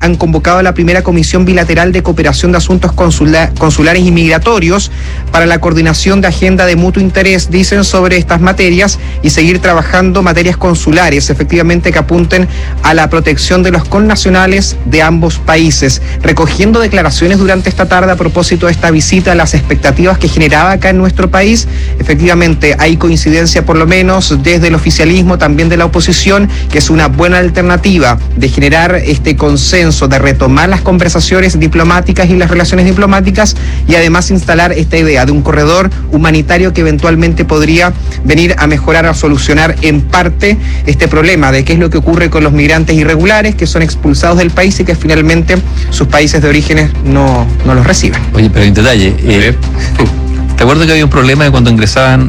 han convocado a la primera comisión bilateral de cooperación de asuntos consulares y migratorios para la coordinación de agenda de mutuo interés, dicen, sobre estas materias y seguir trabajando materias consulares, efectivamente, que apunten a la protección de los connacionales de ambos países. Recogiendo declaraciones durante esta tarde a propósito de esta visita, las expectativas que generaba acá en nuestro país, efectivamente hay coincidencia por lo menos desde el oficialismo, también de la oposición, que es una buena alternativa de generar este consenso, de retomar las conversaciones diplomáticas y las relaciones diplomáticas, y además instalar esta idea de un corredor humanitario que eventualmente podría venir a mejorar, a solucionar en parte este problema de qué es lo que ocurre con los migrantes irregulares que son expulsados del país y que finalmente sus países de orígenes no los reciben. Oye, pero hay un detalle. ¿Te acuerdas que había un problema de cuando ingresaban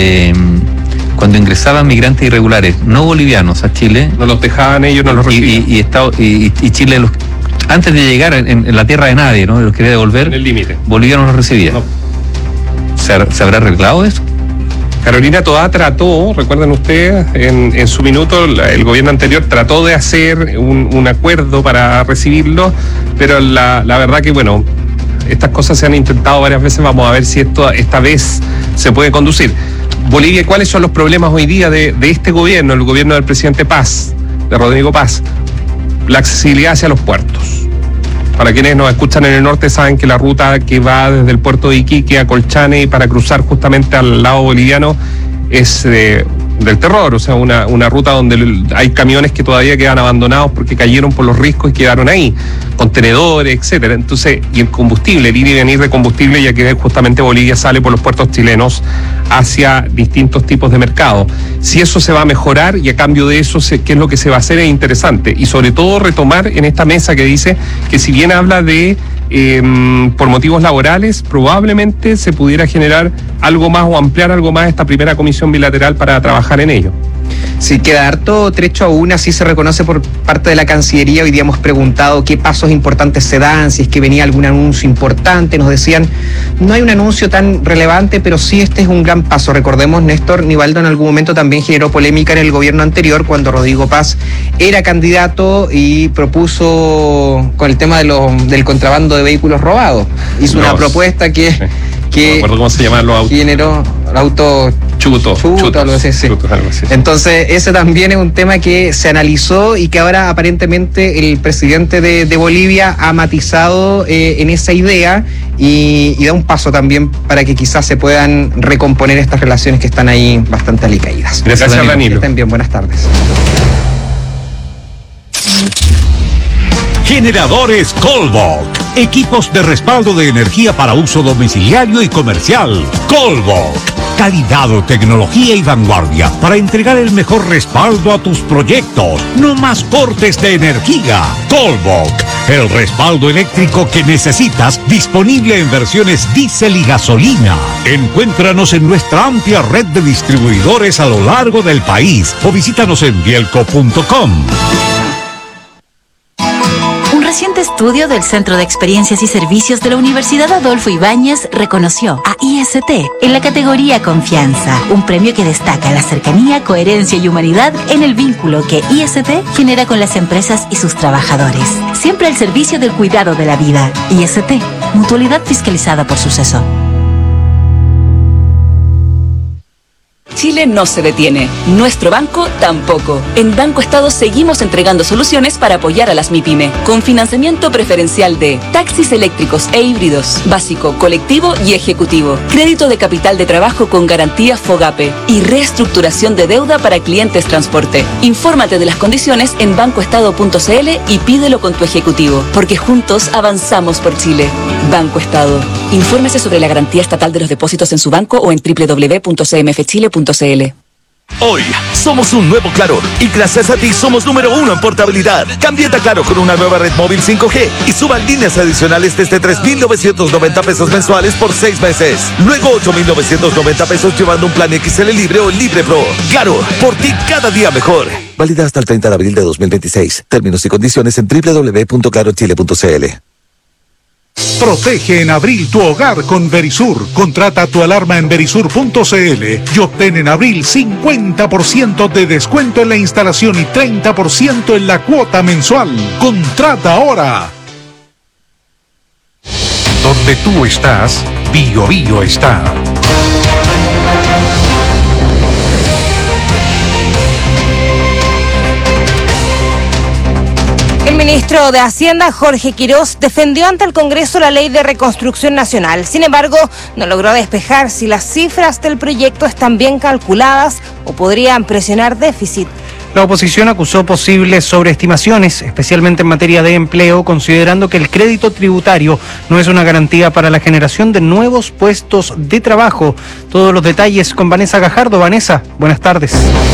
migrantes irregulares, no bolivianos, a Chile? No los dejaban ellos, no los recibían. Y Chile, antes de llegar en la tierra de nadie, ¿no? Los quería devolver. En el límite. Bolivia no los recibía. No. ¿Se habrá arreglado eso? Carolina Toá trató, recuerden ustedes, en su minuto, el gobierno anterior trató de hacer un acuerdo para recibirlo, pero la verdad que, bueno, estas cosas se han intentado varias veces. Vamos a ver si esta vez se puede conducir. Bolivia, ¿cuáles son los problemas hoy día de este gobierno, el gobierno del presidente Paz, de Rodrigo Paz? La accesibilidad hacia los puertos. Para quienes nos escuchan en el norte saben que la ruta que va desde el puerto de Iquique a Colchane y para cruzar justamente al lado boliviano es del terror, o sea, una ruta donde hay camiones que todavía quedan abandonados porque cayeron por los riscos y quedaron ahí, contenedores, etcétera. Entonces, y el combustible, el ir y venir de combustible, ya que justamente Bolivia sale por los puertos chilenos hacia distintos tipos de mercados. Si eso se va a mejorar y a cambio de eso, qué es lo que se va a hacer, es interesante. Y sobre todo retomar en esta mesa que dice que si bien habla de por motivos laborales, probablemente se pudiera generar algo más o ampliar algo más esta primera comisión bilateral para trabajar en ello. Sí, queda harto trecho aún, así se reconoce por parte de la Cancillería. Hoy día hemos preguntado qué pasos importantes se dan, si es que venía algún anuncio importante. Nos decían, no hay un anuncio tan relevante, pero sí este es un gran paso. Recordemos, Néstor Nivaldo en algún momento también generó polémica en el gobierno anterior cuando Rodrigo Paz era candidato y propuso con el tema del contrabando de vehículos robados. Hizo una propuesta que no me acuerdo cómo se llaman los autos. Generó autos chutos, algo así. Entonces, ese también es un tema que se analizó y que ahora aparentemente el presidente de Bolivia ha matizado en esa idea y da un paso también para que quizás se puedan recomponer estas relaciones que están ahí bastante alicaídas. Gracias, Danilo. Que estén bien, buenas tardes. Generadores Colbach. Equipos de respaldo de energía para uso domiciliario y comercial. Colbach. Calidad, tecnología y vanguardia para entregar el mejor respaldo a tus proyectos. No más cortes de energía. Colbach. El respaldo eléctrico que necesitas, disponible en versiones diésel y gasolina. Encuéntranos en nuestra amplia red de distribuidores a lo largo del país o visítanos en bielco.com. Un reciente estudio del Centro de Experiencias y Servicios de la Universidad Adolfo Ibáñez reconoció a IST en la categoría Confianza, un premio que destaca la cercanía, coherencia y humanidad en el vínculo que IST genera con las empresas y sus trabajadores. Siempre al servicio del cuidado de la vida. IST, mutualidad fiscalizada por Suceso. Chile no se detiene. Nuestro banco tampoco. En Banco Estado seguimos entregando soluciones para apoyar a las MIPYME, con financiamiento preferencial de taxis eléctricos e híbridos, básico, colectivo y ejecutivo, crédito de capital de trabajo con garantía FOGAPE y reestructuración de deuda para clientes transporte. Infórmate de las condiciones en bancoestado.cl y pídelo con tu ejecutivo, porque juntos avanzamos por Chile. Banco Estado. Infórmese sobre la garantía estatal de los depósitos en su banco o en www.cmfchile.cl. Hoy somos un nuevo Claro y gracias a ti somos número 1 en portabilidad. Cámbiate a Claro con una nueva red móvil 5G y suba líneas adicionales desde 3,990 pesos mensuales por 6 meses. Luego 8,990 pesos llevando un plan XL Libre o Libre Pro. Claro, por ti cada día mejor. Válida hasta el 30 de abril de 2026. Términos y condiciones en www.clarochile.cl. Protege en abril tu hogar con Verisur. Contrata tu alarma en verisur.cl y obtén en abril 50% de descuento en la instalación y 30% en la cuota mensual. Contrata ahora. Donde tú estás, Bio Bio está. El ministro de Hacienda, Jorge Quirós, defendió ante el Congreso la Ley de Reconstrucción Nacional. Sin embargo, no logró despejar si las cifras del proyecto están bien calculadas o podrían presionar déficit. La oposición acusó posibles sobreestimaciones, especialmente en materia de empleo, considerando que el crédito tributario no es una garantía para la generación de nuevos puestos de trabajo. Todos los detalles con Vanessa Gajardo. Vanessa, buenas tardes.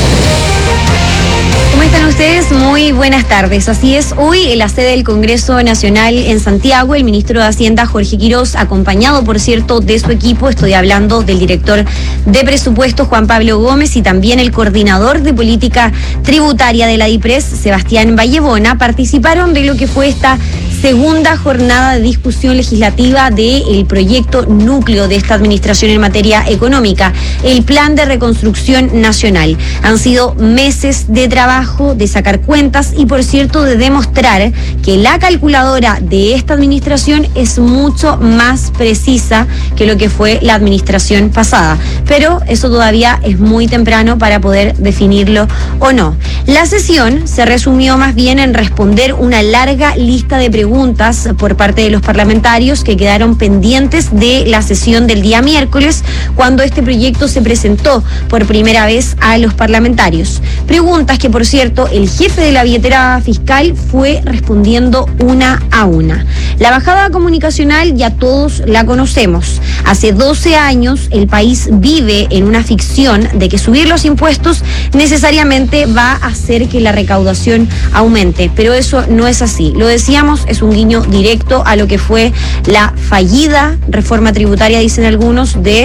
¿Cómo están ustedes? Muy buenas tardes. Así es, hoy en la sede del Congreso Nacional en Santiago, el ministro de Hacienda, Jorge Quirós, acompañado, por cierto, de su equipo, estoy hablando del director de presupuestos, Juan Pablo Gómez, y también el coordinador de política tributaria de la DIPRES, Sebastián Vallebona, participaron de lo que fue esta segunda jornada de discusión legislativa del proyecto núcleo de esta administración en materia económica, el Plan de Reconstrucción Nacional. Han sido meses de trabajo, de sacar cuentas y, por cierto, de demostrar que la calculadora de esta administración es mucho más precisa que lo que fue la administración pasada. Pero eso todavía es muy temprano para poder definirlo o no. La sesión se resumió más bien en responder una larga lista de preguntas por parte de los parlamentarios que quedaron pendientes de la sesión del día miércoles, cuando este proyecto se presentó por primera vez a los parlamentarios. Preguntas que, por cierto, el jefe de la billetera fiscal fue respondiendo una a una. La bajada comunicacional ya todos la conocemos. Hace 12 años el país vive en una ficción de que subir los impuestos necesariamente va a hacer que la recaudación aumente, pero eso no es así. Lo decíamos, es un guiño directo a lo que fue la fallida reforma tributaria, dicen algunos, de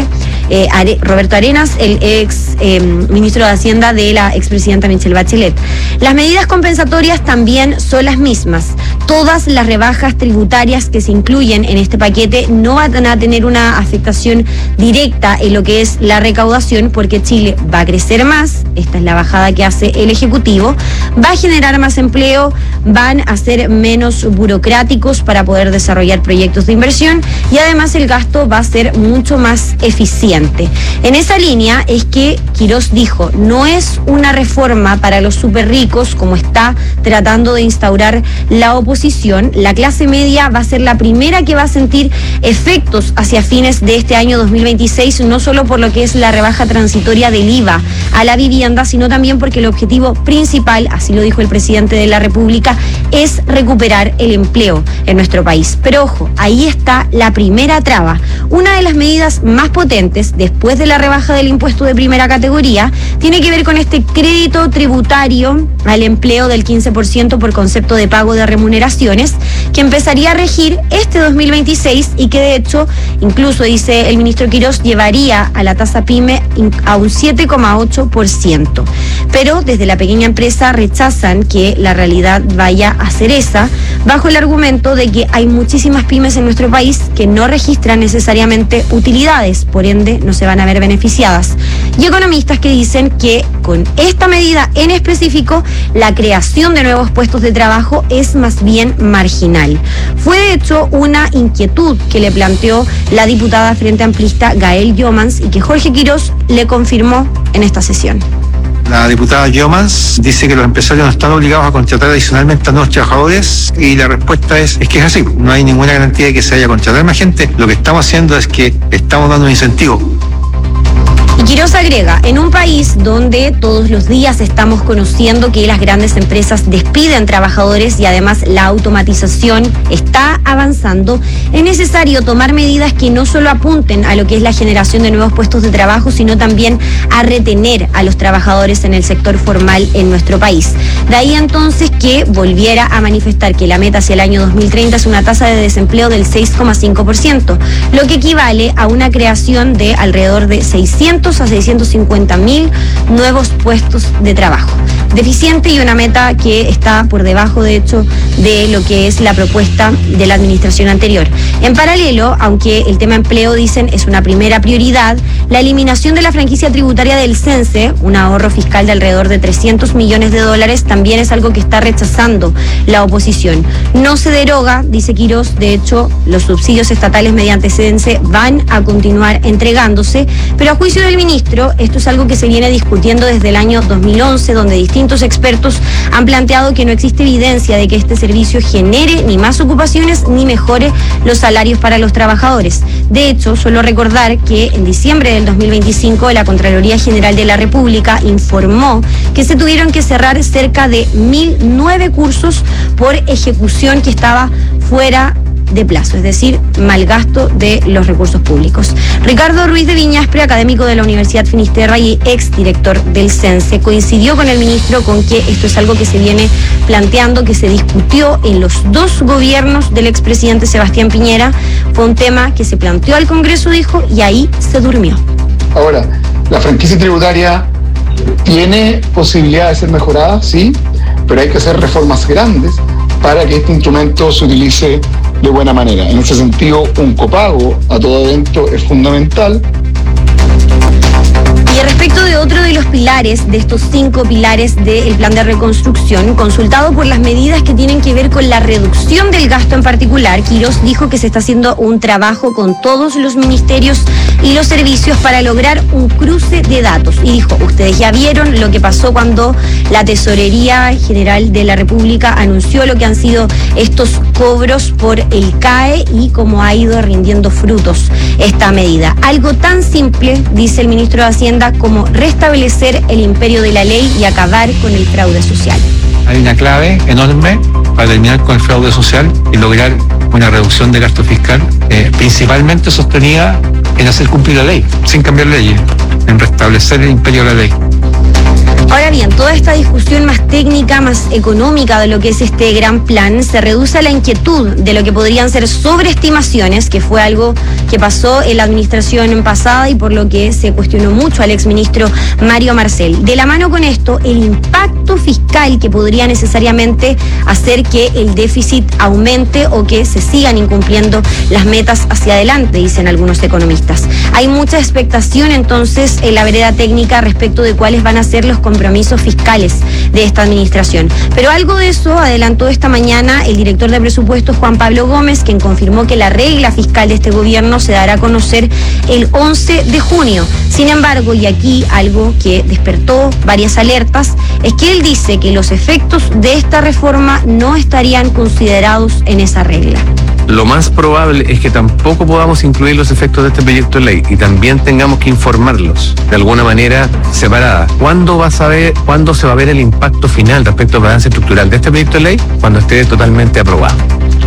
Roberto Arenas, el ex ministro de Hacienda de la expresidenta Michelle Bachelet. Las medidas compensatorias también son las mismas. Todas las rebajas tributarias que se incluyen en este paquete no van a tener una afectación directa en lo que es la recaudación, porque Chile va a crecer más, esta es la bajada que hace el Ejecutivo, va a generar más empleo, van a ser menos burocráticos para poder desarrollar proyectos de inversión y además el gasto va a ser mucho más eficiente. En esa línea es que Quirós dijo, no es una reforma para los súper ricos como está tratando de instaurar la oposición. La clase media va a ser la primera que va a sentir efectos hacia fines de este año 2026, no solo por lo que es la rebaja transitoria del IVA a la vivienda, sino también porque el objetivo principal, así lo dijo el presidente de la República, es recuperar el empleo en nuestro país. Pero ojo, ahí está la primera traba. Una de las medidas más potentes después de la rebaja del impuesto de primera categoría tiene que ver con este crédito tributario al empleo del 15% por concepto de pago de remuneraciones, que empezaría a regir este 2026 y que de hecho, incluso dice el ministro Quirós, llevaría a la tasa PYME a un 7,8%. Pero desde la pequeña empresa rechazan que la realidad vaya a ser esa, bajo el argumento de que hay muchísimas pymes en nuestro país que no registran necesariamente utilidades, por ende no se van a ver beneficiadas. Y economistas que dicen que con esta medida en específico, la creación de nuevos puestos de trabajo es más bien marginal. Fue de hecho una inquietud que le planteó la diputada Frente Amplista Gael Yomans y que Jorge Quirós le confirmó en esta sesión. La diputada Yomans dice que los empresarios no están obligados a contratar adicionalmente a nuevos trabajadores y la respuesta es que es así. No hay ninguna garantía de que se vaya a contratar más gente. Lo que estamos haciendo es que estamos dando un incentivo. Y Quirós agrega, en un país donde todos los días estamos conociendo que las grandes empresas despiden trabajadores y además la automatización está avanzando, es necesario tomar medidas que no solo apunten a lo que es la generación de nuevos puestos de trabajo, sino también a retener a los trabajadores en el sector formal en nuestro país. De ahí entonces que volviera a manifestar que la meta hacia el año 2030 es una tasa de desempleo del 6,5%, lo que equivale a una creación de alrededor de 600 a 650.000 nuevos puestos de trabajo. deficiente y una meta que está por debajo, de hecho, de lo que es la propuesta de la administración anterior. En paralelo, aunque el tema empleo, dicen, es una primera prioridad, la eliminación de la franquicia tributaria del CENSE, un ahorro fiscal de alrededor de $300 millones, también es algo que está rechazando la oposición. No se deroga, dice Quirós, de hecho, los subsidios estatales mediante CENSE van a continuar entregándose, pero a juicio del ministro, esto es algo que se viene discutiendo desde el año 2011, donde distintos expertos han planteado que no existe evidencia de que este servicio genere ni más ocupaciones ni mejore los salarios para los trabajadores. De hecho, suelo recordar que en diciembre del 2025 la Contraloría General de la República informó que se tuvieron que cerrar cerca de 1.009 cursos por ejecución que estaba fuera de plazo, es decir, mal gasto de los recursos públicos. Ricardo Ruiz de Viñaspre, académico de la Universidad Finisterra y exdirector del CENSE, coincidió con el ministro con que esto es algo que se viene planteando, que se discutió en los dos gobiernos del expresidente Sebastián Piñera. Fue un tema que se planteó al Congreso, dijo, y ahí se durmió. Ahora, la franquicia tributaria tiene posibilidad de ser mejorada, sí, pero hay que hacer reformas grandes para que este instrumento se utilice de buena manera. En ese sentido, un copago a todo evento es fundamental. Y respecto de otro de los pilares, de estos 5 pilares del plan de reconstrucción, consultado por las medidas que tienen que ver con la reducción del gasto en particular, Quirós dijo que se está haciendo un trabajo con todos los ministerios y los servicios para lograr un cruce de datos. Y dijo, ustedes ya vieron lo que pasó cuando la Tesorería General de la República anunció lo que han sido estos cobros por el CAE y cómo ha ido rindiendo frutos esta medida. Algo tan simple, dice el ministro de Hacienda, como restablecer el imperio de la ley y acabar con el fraude social. Hay una clave enorme para terminar con el fraude social y lograr una reducción de gasto fiscal, principalmente sostenida en hacer cumplir la ley, sin cambiar leyes, en restablecer el imperio de la ley. Ahora bien, toda esta discusión más técnica, más económica de lo que es este gran plan, se reduce a la inquietud de lo que podrían ser sobreestimaciones, que fue algo que pasó en la administración pasada y por lo que se cuestionó mucho al exministro Mario Marcel. De la mano con esto, el impacto fiscal que podría necesariamente hacer que el déficit aumente o que se sigan incumpliendo las metas hacia adelante, dicen algunos economistas. Hay mucha expectación entonces en la vereda técnica respecto de cuáles van a ser los compromisos fiscales de esta administración. Pero algo de eso adelantó esta mañana el director de presupuestos Juan Pablo Gómez, quien confirmó que la regla fiscal de este gobierno se dará a conocer el 11 de junio. Sin embargo, y aquí algo que despertó varias alertas, es que él dice que los efectos de esta reforma no estarían considerados en esa regla. Lo más probable es que tampoco podamos incluir los efectos de este proyecto de ley y también tengamos que informarlos de alguna manera separada. ¿Cuándo se va a ver el impacto final respecto al balance estructural de este proyecto de ley? Cuando esté totalmente aprobado.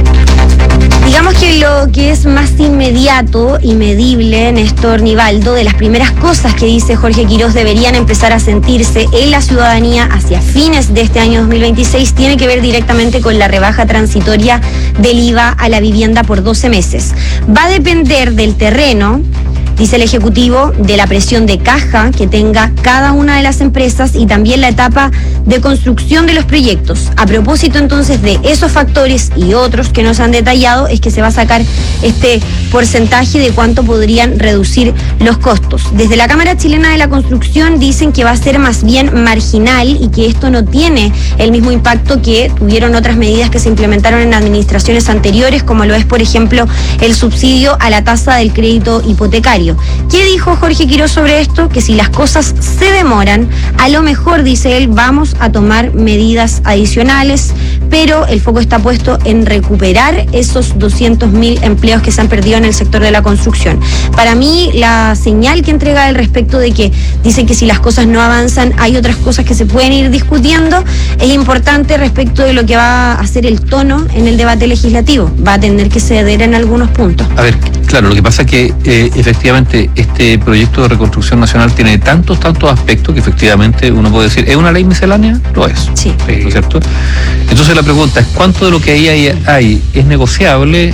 Digamos que lo que es más inmediato y medible, Néstor Nivaldo, de las primeras cosas que dice Jorge Quirós deberían empezar a sentirse en la ciudadanía hacia fines de este año 2026, tiene que ver directamente con la rebaja transitoria del IVA a la vivienda por 12 meses. Va a depender del terreno, dice el Ejecutivo, de la presión de caja que tenga cada una de las empresas y también la etapa de construcción de los proyectos. A propósito entonces de esos factores y otros que nos han detallado, es que se va a sacar este porcentaje de cuánto podrían reducir los costos. Desde la Cámara Chilena de la Construcción dicen que va a ser más bien marginal y que esto no tiene el mismo impacto que tuvieron otras medidas que se implementaron en administraciones anteriores, como lo es, por ejemplo, el subsidio a la tasa del crédito hipotecario. ¿Qué dijo Jorge Quirós sobre esto? Que si las cosas se demoran, a lo mejor, dice él, vamos a tomar medidas adicionales, pero el foco está puesto en recuperar esos 200.000 empleos que se han perdido en el sector de la construcción. Para mí, la señal que entrega al respecto de que dice que si las cosas no avanzan, hay otras cosas que se pueden ir discutiendo, es importante respecto de lo que va a ser el tono en el debate legislativo. Va a tener que ceder en algunos puntos. A ver, claro, lo que pasa es que efectivamente este proyecto de reconstrucción nacional tiene tantos aspectos que efectivamente uno puede decir, ¿es una ley miscelánea? Lo es. Sí. ¿No es cierto? Entonces la pregunta es, ¿cuánto de lo que ahí hay es negociable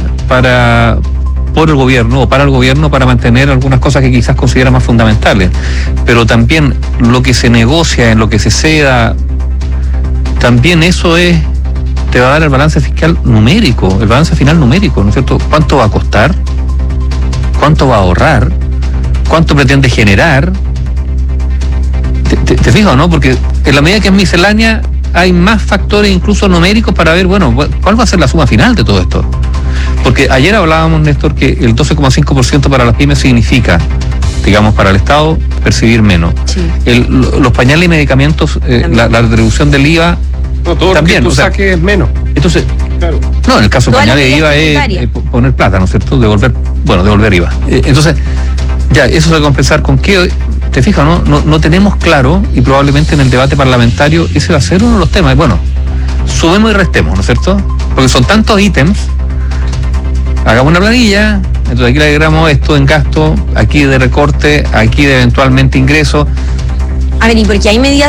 por el gobierno o para el gobierno para mantener algunas cosas que quizás considera más fundamentales? Pero también lo que se negocia, en lo que se ceda también eso te va a dar el balance fiscal numérico, el balance final numérico, ¿no es cierto? ¿Cuánto va a costar? ¿Cuánto va a ahorrar? ¿Cuánto pretende generar? ¿Te fijas, no? Porque en la medida que es miscelánea hay más factores incluso numéricos para ver, bueno, ¿cuál va a ser la suma final de todo esto? Porque ayer hablábamos, Néstor, que el 12,5% para las pymes significa, digamos, para el Estado, percibir menos. Sí. Los pañales y medicamentos, la retribución del IVA, no, todo también, lo que tú saques es menos. Entonces, claro. No, en el caso de pañales de IVA es poner plata, ¿no es cierto? Devolver IVA. Entonces, ya, eso se va a compensar con qué. Te fijas, no tenemos claro, y probablemente en el debate parlamentario ese va a ser uno de los temas. Bueno, sumemos y restemos, ¿no es cierto? Porque son tantos ítems. Hagamos una planilla, entonces aquí le agregamos esto en gasto, aquí de recorte, aquí de eventualmente ingreso. A ver, y porque hay medidas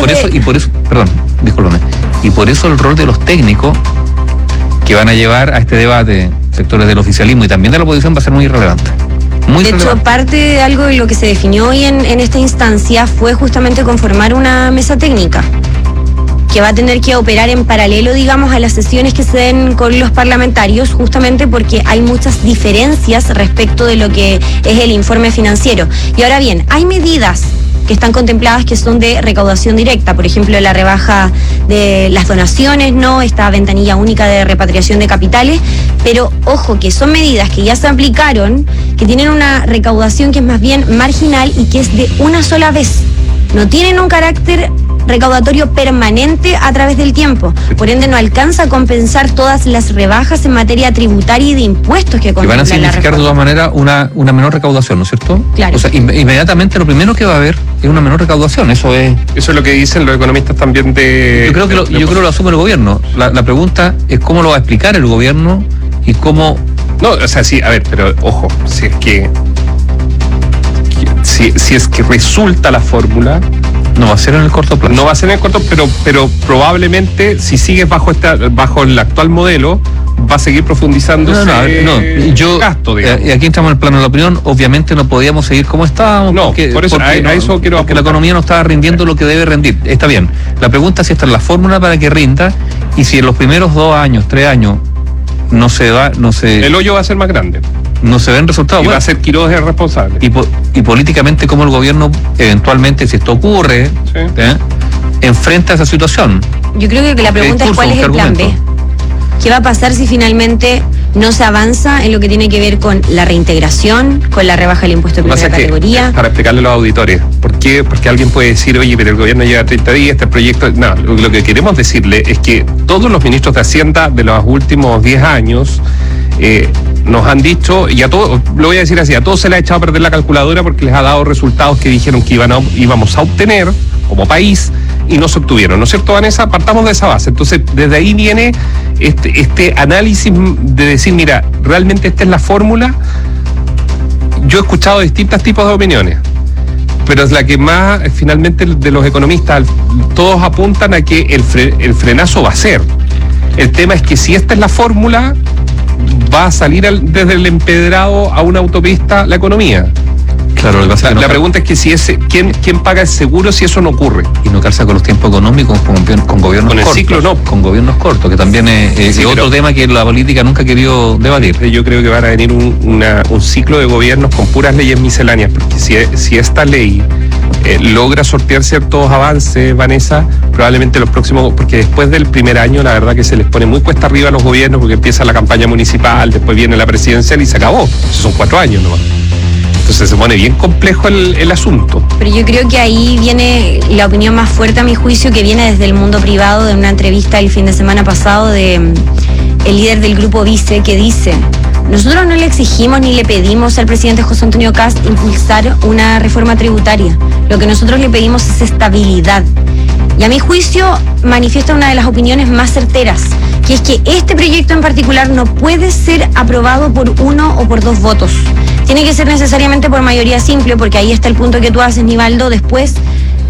y por eso el rol de los técnicos que van a llevar a este debate, sectores del oficialismo y también de la oposición, va a ser muy relevante. De hecho, parte de algo de lo que se definió hoy en esta instancia fue justamente conformar una mesa técnica que va a tener que operar en paralelo, digamos, a las sesiones que se den con los parlamentarios, justamente porque hay muchas diferencias respecto de lo que es el informe financiero. Y ahora bien, hay medidas que están contempladas que son de recaudación directa, por ejemplo, la rebaja de las donaciones, ¿no? Esta ventanilla única de repatriación de capitales, pero ojo, que son medidas que ya se aplicaron, que tienen una recaudación que es más bien marginal y que es de una sola vez. No tienen un carácter recaudatorio permanente a través del tiempo. Por ende, no alcanza a compensar todas las rebajas en materia tributaria y de impuestos que van a significar de todas maneras una menor recaudación, ¿no es cierto? Claro. O sea, inmediatamente lo primero que va a haber es una menor recaudación. Eso es lo que dicen los economistas también de... Yo creo que lo asume el gobierno. La pregunta es cómo lo va a explicar el gobierno y cómo... No, o sea, sí, a ver, pero ojo, si es que resulta la fórmula... No va a ser en el corto plazo. No va a ser en el corto, pero probablemente si sigues bajo el actual modelo, va a seguir profundizándose gasto, digamos. Y aquí entramos en el plano de la opinión. Obviamente no podíamos seguir como estábamos. No, por eso a eso quiero porque la economía no estaba rindiendo lo que debe rendir. Está bien. La pregunta es si esta es la fórmula para que rinda y si en los primeros 2 años, 3 años el hoyo va a ser más grande. No se ven resultados. Y va a ser Quiroz el responsable. Y políticamente, cómo el gobierno, eventualmente, si esto ocurre, enfrenta esa situación. Yo creo que la pregunta es cuál es el plan B. ¿Qué va a pasar si finalmente no se avanza en lo que tiene que ver con la reintegración, con la rebaja del impuesto de primera categoría? Para explicarle a los auditores, ¿por qué? Porque alguien puede decir, oye, pero el gobierno lleva 30 días, este proyecto... No, lo que queremos decirle es que todos los ministros de Hacienda de los últimos 10 años nos han dicho, y a todos, lo voy a decir así, a todos se les ha echado a perder la calculadora porque les ha dado resultados que dijeron que íbamos a obtener como país y no se obtuvieron, ¿no es cierto, Vanessa? Partamos de esa base. Entonces, desde ahí viene este análisis de decir, mira, realmente esta es la fórmula. Yo he escuchado distintos tipos de opiniones, pero es la que más, finalmente, de los economistas, todos apuntan a que el frenazo va a ser. El tema es que si esta es la fórmula, va a salir desde el empedrado a una autopista la economía. Claro, la pregunta es que ¿quién paga el seguro si eso no ocurre? Y no calza con los tiempos económicos, con gobiernos con el cortos. Ciclo no. Con gobiernos cortos, que también es otro tema que la política nunca ha querido debatir. Yo creo que van a venir un ciclo de gobiernos con puras leyes misceláneas, porque si esta ley logra sortear ciertos avances, Vanessa, probablemente los próximos, porque después del primer año la verdad que se les pone muy cuesta arriba a los gobiernos, porque empieza la campaña municipal, después viene la presidencial y se acabó. Esos son 4 años nomás. Entonces se pone bien complejo el asunto. Pero yo creo que ahí viene la opinión más fuerte, a mi juicio, que viene desde el mundo privado, de una entrevista el fin de semana pasado de el líder del Grupo Vice, que dice: nosotros no le exigimos ni le pedimos al presidente José Antonio Kast impulsar una reforma tributaria. Lo que nosotros le pedimos es estabilidad. Y a mi juicio manifiesta una de las opiniones más certeras, que es que este proyecto en particular no puede ser aprobado por 1 o por 2 votos. Tiene que ser necesariamente por mayoría simple, porque ahí está el punto que tú haces, Nivaldo. Después,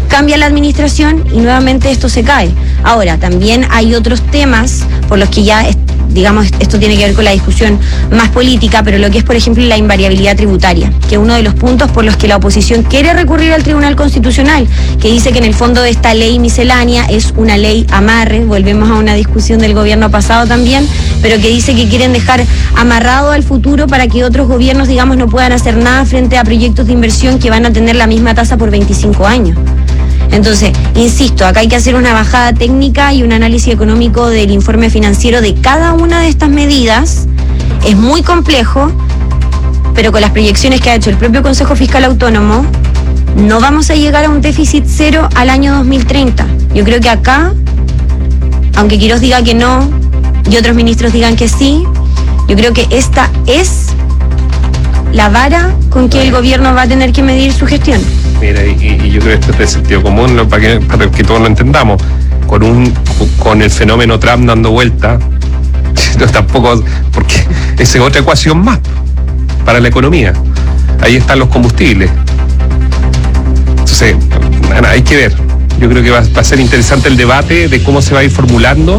cambia la administración y nuevamente esto se cae. Ahora, también hay otros temas por los que ya, digamos, esto tiene que ver con la discusión más política, pero lo que es, por ejemplo, la invariabilidad tributaria, que es uno de los puntos por los que la oposición quiere recurrir al Tribunal Constitucional, que dice que en el fondo esta ley miscelánea es una ley amarre, volvemos a una discusión del gobierno pasado también, pero que dice que quieren dejar amarrado al futuro para que otros gobiernos, digamos, no puedan hacer nada frente a proyectos de inversión que van a tener la misma tasa por 25 años. Entonces, insisto, acá hay que hacer una bajada técnica y un análisis económico del informe financiero de cada una de estas medidas. Es muy complejo, pero con las proyecciones que ha hecho el propio Consejo Fiscal Autónomo, no vamos a llegar a un déficit cero al año 2030. Yo creo que acá, aunque Quirós diga que no y otros ministros digan que sí, yo creo que esta es la vara con que el gobierno va a tener que medir su gestión. Mira, y yo creo que esto es de sentido común, ¿no? para que todos lo entendamos. Con el fenómeno Trump dando vuelta, no, tampoco, porque esa es otra ecuación más para la economía. Ahí están los combustibles. Entonces, hay que ver. Yo creo que va a ser interesante el debate de cómo se va a ir formulando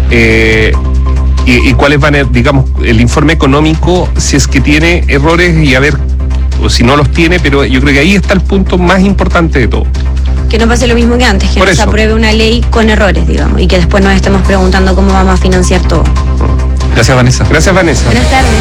y cuáles van a, digamos, el informe económico, si es que tiene errores y a ver, o si no los tiene, pero yo creo que ahí está el punto más importante de todo. Que no pase lo mismo que antes, que no se apruebe una ley con errores, digamos, y que después nos estemos preguntando cómo vamos a financiar todo. Gracias, Vanessa. Gracias, Vanessa. Buenas tardes.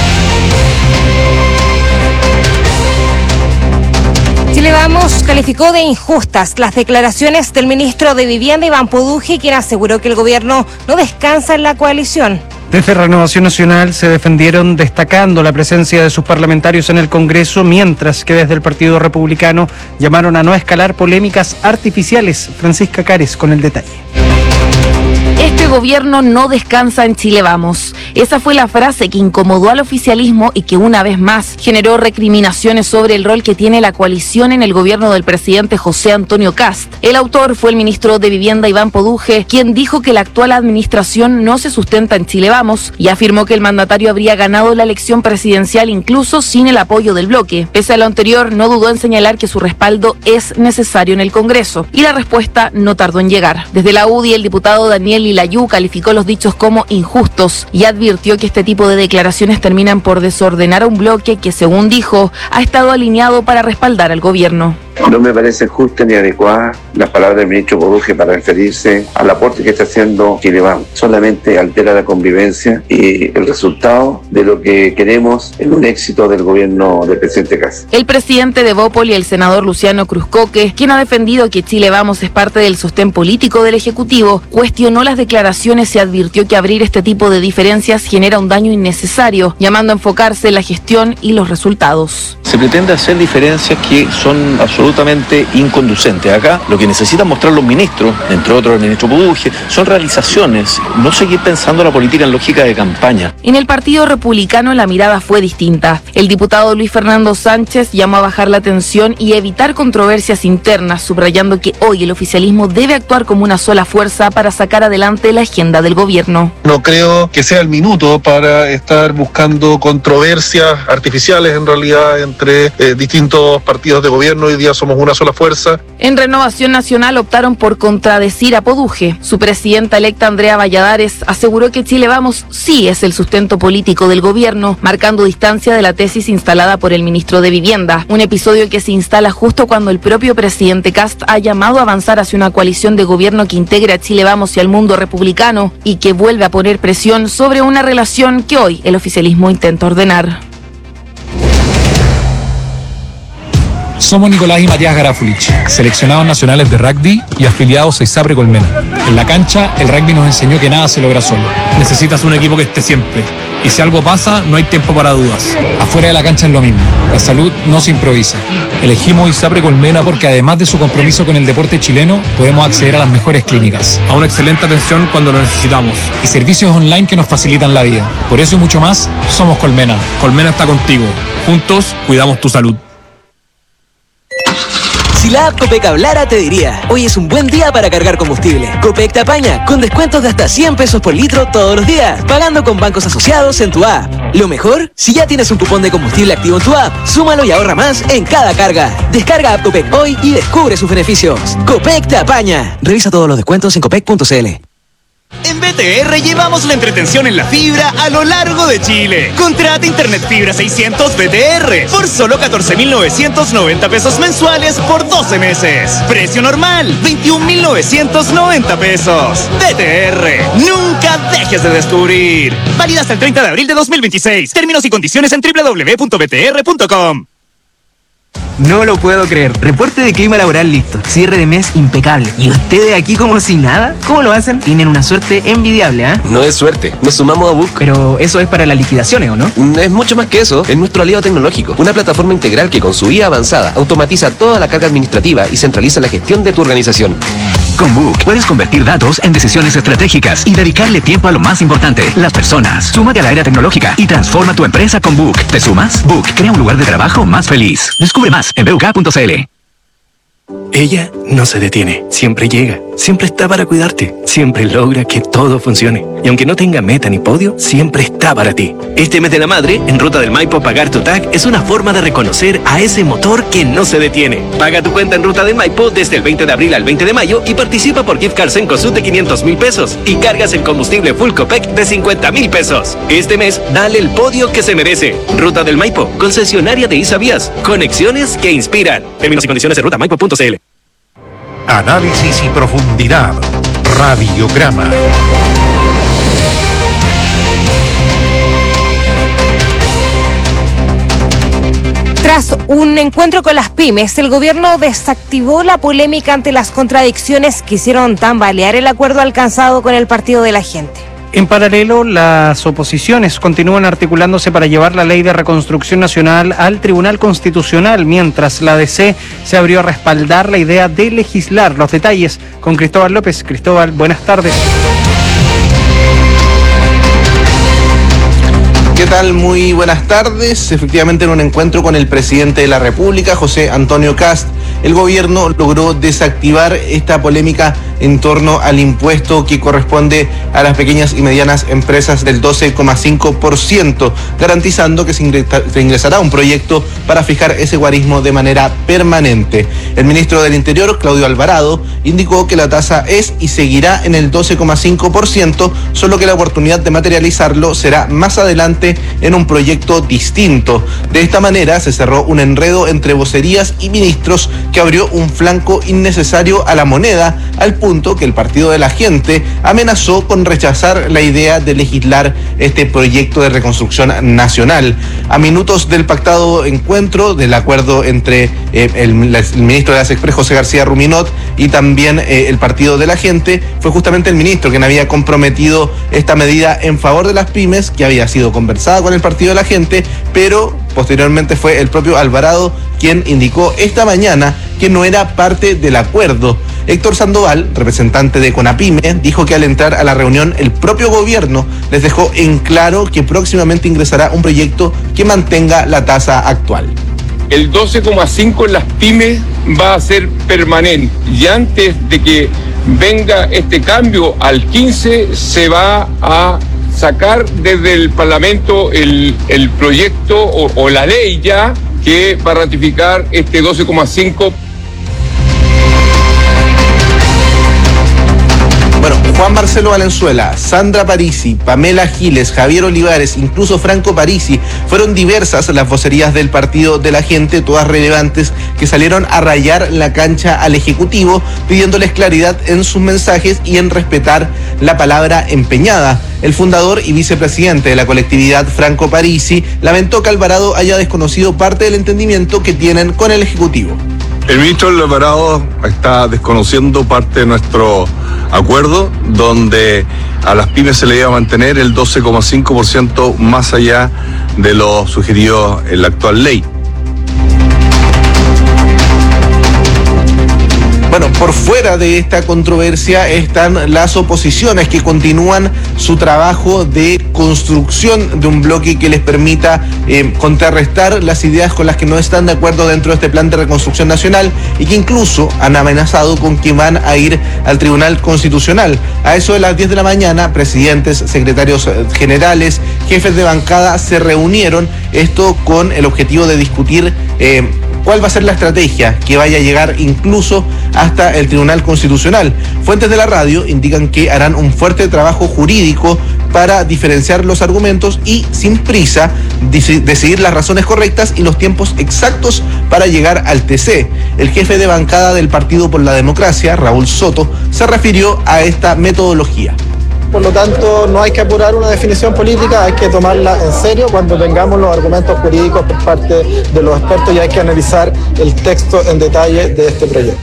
Chile Vamos calificó de injustas las declaraciones del ministro de Vivienda, Iván Poduje, quien aseguró que el gobierno no descansa en la coalición. Desde Renovación Nacional se defendieron destacando la presencia de sus parlamentarios en el Congreso, mientras que desde el Partido Republicano llamaron a no escalar polémicas artificiales. Francisca Cares con el detalle. Este gobierno no descansa en Chile Vamos. Esa fue la frase que incomodó al oficialismo y que una vez más generó recriminaciones sobre el rol que tiene la coalición en el gobierno del presidente José Antonio Kast. El autor fue el ministro de Vivienda Iván Poduje, quien dijo que la actual administración no se sustenta en Chile Vamos y afirmó que el mandatario habría ganado la elección presidencial incluso sin el apoyo del bloque. Pese a lo anterior, no dudó en señalar que su respaldo es necesario en el Congreso y la respuesta no tardó en llegar. Desde la UDI, el diputado Daniel Lilayú calificó los dichos como injustos y advirtió que este tipo de declaraciones terminan por desordenar a un bloque que, según dijo, ha estado alineado para respaldar al gobierno. No me parece justa ni adecuada las palabras del ministro Poduje para referirse al aporte que está haciendo Chile Vamos. Solamente altera la convivencia y el resultado de lo que queremos en un éxito del gobierno del presidente Kast. El presidente de Bópoli, el senador Luciano Cruzcoque, quien ha defendido que Chile Vamos es parte del sostén político del Ejecutivo, cuestionó las declaraciones y advirtió que abrir este tipo de diferencias genera un daño innecesario, llamando a enfocarse en la gestión y los resultados. Se pretende hacer diferencias que son absolutamente inconducentes. Acá lo que necesitan mostrar los ministros, entre otros el ministro Poduje, son realizaciones, no seguir pensando la política en lógica de campaña. En el Partido Republicano la mirada fue distinta. El diputado Luis Fernando Sánchez llamó a bajar la tensión y evitar controversias internas, subrayando que hoy el oficialismo debe actuar como una sola fuerza para sacar adelante la agenda del gobierno. No creo que sea el minuto para estar buscando controversias artificiales en realidad entre distintos partidos de gobierno. Hoy día somos una sola fuerza. En Renovación Nacional optaron por contradecir a Poduje. Su presidenta electa Andrea Valladares aseguró que Chile Vamos sí es el sustento político del gobierno, marcando distancia de la tesis instalada por el ministro de Vivienda. Un episodio que se instala justo cuando el propio presidente Kast ha llamado a avanzar hacia una coalición de gobierno que integre a Chile Vamos y al mundo republicano y que vuelve a poner presión sobre una relación que hoy el oficialismo intenta ordenar. Somos Nicolás y Matías Garafulich, seleccionados nacionales de rugby y afiliados a ISAPRE Colmena. En la cancha, el rugby nos enseñó que nada se logra solo. Necesitas un equipo que esté siempre. Y si algo pasa, no hay tiempo para dudas. Afuera de la cancha es lo mismo. La salud no se improvisa. Elegimos ISAPRE Colmena porque además de su compromiso con el deporte chileno, podemos acceder a las mejores clínicas, a una excelente atención cuando lo necesitamos y servicios online que nos facilitan la vida. Por eso y mucho más, somos Colmena. Colmena está contigo. Juntos, cuidamos tu salud. Si la app Copec hablara, te diría, hoy es un buen día para cargar combustible. Copec te apaña, con descuentos de hasta 100 pesos por litro todos los días, pagando con bancos asociados en tu app. Lo mejor, si ya tienes un cupón de combustible activo en tu app, súmalo y ahorra más en cada carga. Descarga app Copec hoy y descubre sus beneficios. Copec te apaña. Revisa todos los descuentos en copec.cl. En BTR llevamos la entretención en la fibra a lo largo de Chile. Contrata Internet Fibra 600 BTR por solo 14.990 pesos mensuales por 12 meses. Precio normal, 21.990 pesos. BTR, nunca dejes de descubrir. Válida hasta el 30 de abril de 2026. Términos y condiciones en www.btr.com. No lo puedo creer. Reporte de clima laboral listo. Cierre de mes impecable. ¿Y ustedes aquí como si nada? ¿Cómo lo hacen? Tienen una suerte envidiable, ¿ah? No es suerte. Nos sumamos a Book. Pero eso es para las liquidaciones, ¿o no? Es mucho más que eso. Es nuestro aliado tecnológico. Una plataforma integral que con su IA avanzada automatiza toda la carga administrativa y centraliza la gestión de tu organización. Con Book puedes convertir datos en decisiones estratégicas y dedicarle tiempo a lo más importante, las personas. Súmate a la era tecnológica y transforma tu empresa con Book. ¿Te sumas? Book crea un lugar de trabajo más feliz. Descubre más en buk.cl. Ella no se detiene, siempre llega, siempre está para cuidarte, siempre logra que todo funcione. Y aunque no tenga meta ni podio, siempre está para ti. Este mes de la madre, en Ruta del Maipo pagar tu TAC es una forma de reconocer a ese motor que no se detiene. Paga tu cuenta en Ruta del Maipo desde el 20 de abril al 20 de mayo y participa por gift cards en Cosud de 500,000 pesos y cargas en combustible Full Copec de 50,000 pesos. Este mes, dale el podio que se merece. Ruta del Maipo, concesionaria de Isavías. Conexiones que inspiran. Términos y condiciones en rutamaipo.cl. Análisis y profundidad. Radiograma. Tras un encuentro con las pymes, el gobierno desactivó la polémica ante las contradicciones que hicieron tambalear el acuerdo alcanzado con el Partido de la Gente. En paralelo, las oposiciones continúan articulándose para llevar la Ley de Reconstrucción Nacional al Tribunal Constitucional, mientras la DC se abrió a respaldar la idea de legislar. Los detalles con Cristóbal López. Cristóbal, buenas tardes. ¿Qué tal? Muy buenas tardes. Efectivamente, en un encuentro con el presidente de la República, José Antonio Kast, el gobierno logró desactivar esta polémica en torno al impuesto que corresponde a las pequeñas y medianas empresas del 12,5%, garantizando que se ingresará un proyecto para fijar ese guarismo de manera permanente. El ministro del Interior, Claudio Alvarado, indicó que la tasa es y seguirá en el 12,5%, solo que la oportunidad de materializarlo será más adelante en un proyecto distinto. De esta manera se cerró un enredo entre vocerías y ministros que abrió un flanco innecesario a la moneda, al punto que el Partido de la Gente amenazó con rechazar la idea de legislar este proyecto de reconstrucción nacional. A minutos del pactado encuentro, del acuerdo entre el ministro de las Express, José García Ruminot, y también el Partido de la Gente, fue justamente el ministro quien había comprometido esta medida en favor de las pymes, que había sido conversada con el Partido de la Gente, pero posteriormente fue el propio Alvarado quien indicó esta mañana que no era parte del acuerdo. Héctor Sandoval, representante de Conapyme, dijo que al entrar a la reunión el propio gobierno les dejó en claro que próximamente ingresará un proyecto que mantenga la tasa actual. El 12,5 en las pymes va a ser permanente y antes de que venga este cambio al 15 se va a sacar desde el Parlamento el proyecto o la ley ya que va a ratificar este 12,5. Bueno, Juan Marcelo Valenzuela, Sandra Parisi, Pamela Giles, Javier Olivares, incluso Franco Parisi, fueron diversas las vocerías del Partido de la Gente, todas relevantes, que salieron a rayar la cancha al Ejecutivo, pidiéndoles claridad en sus mensajes y en respetar la palabra empeñada. El fundador y vicepresidente de la colectividad, Franco Parisi, lamentó que Alvarado haya desconocido parte del entendimiento que tienen con el Ejecutivo. El ministro Alvarado está desconociendo parte de nuestro acuerdo, donde a las pymes se le iba a mantener el 12,5% más allá de lo sugerido en la actual ley. Bueno, por fuera de esta controversia están las oposiciones que continúan su trabajo de construcción de un bloque que les permita contrarrestar las ideas con las que no están de acuerdo dentro de este plan de reconstrucción nacional y que incluso han amenazado con que van a ir al Tribunal Constitucional. A eso de las 10 de la mañana, presidentes, secretarios generales, jefes de bancada se reunieron, esto con el objetivo de discutir cuál va a ser la estrategia que vaya a llegar incluso hasta el Tribunal Constitucional. Fuentes de la radio indican que harán un fuerte trabajo jurídico para diferenciar los argumentos y, sin prisa, decidir las razones correctas y los tiempos exactos para llegar al TC. El jefe de bancada del Partido por la Democracia, Raúl Soto, se refirió a esta metodología. Por lo tanto, no hay que apurar una definición política, hay que tomarla en serio cuando tengamos los argumentos jurídicos por parte de los expertos y hay que analizar el texto en detalle de este proyecto.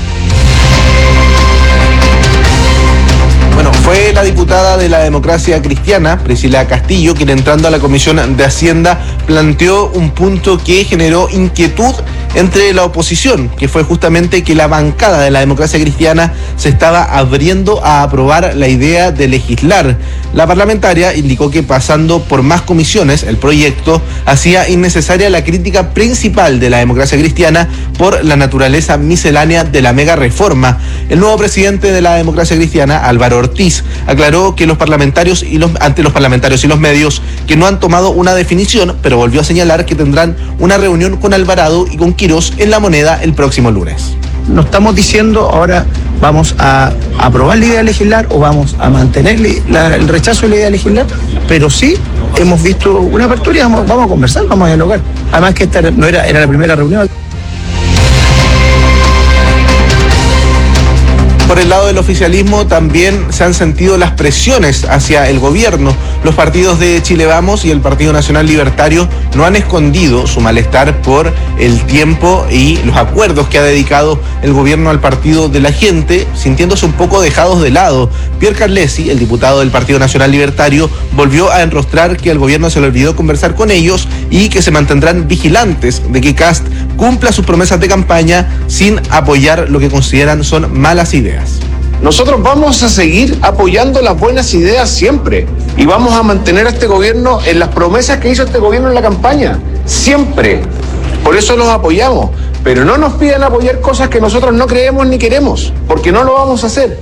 Bueno, fue la diputada de la Democracia Cristiana, Priscila Castillo, quien entrando a la Comisión de Hacienda planteó un punto que generó inquietud entre la oposición, que fue justamente que la bancada de la Democracia Cristiana se estaba abriendo a aprobar la idea de legislar. La parlamentaria indicó que pasando por más comisiones, el proyecto hacía innecesaria la crítica principal de la Democracia Cristiana por la naturaleza miscelánea de la mega reforma. El nuevo presidente de la Democracia Cristiana, Álvaro Ortiz, aclaró que ante los parlamentarios y los medios que no han tomado una definición, pero volvió a señalar que tendrán una reunión con Alvarado y con Quirós en La Moneda el próximo lunes. No estamos diciendo ahora vamos a aprobar la idea de legislar o vamos a mantener el rechazo de la idea de legislar, pero sí hemos visto una apertura y vamos a conversar, vamos a dialogar. Además que esta no era la primera reunión. Por el lado del oficialismo también se han sentido las presiones hacia el gobierno. Los partidos de Chile Vamos y el Partido Nacional Libertario no han escondido su malestar por el tiempo y los acuerdos que ha dedicado el gobierno al partido de la gente, sintiéndose un poco dejados de lado. Pierre Carlesi, el diputado del Partido Nacional Libertario, volvió a enrostrar que al gobierno se le olvidó conversar con ellos y que se mantendrán vigilantes de que Kast cumpla sus promesas de campaña sin apoyar lo que consideran son malas ideas. Nosotros vamos a seguir apoyando las buenas ideas siempre y vamos a mantener a este gobierno en las promesas que hizo este gobierno en la campaña, siempre. Por eso los apoyamos, pero no nos pidan apoyar cosas que nosotros no creemos ni queremos, porque no lo vamos a hacer.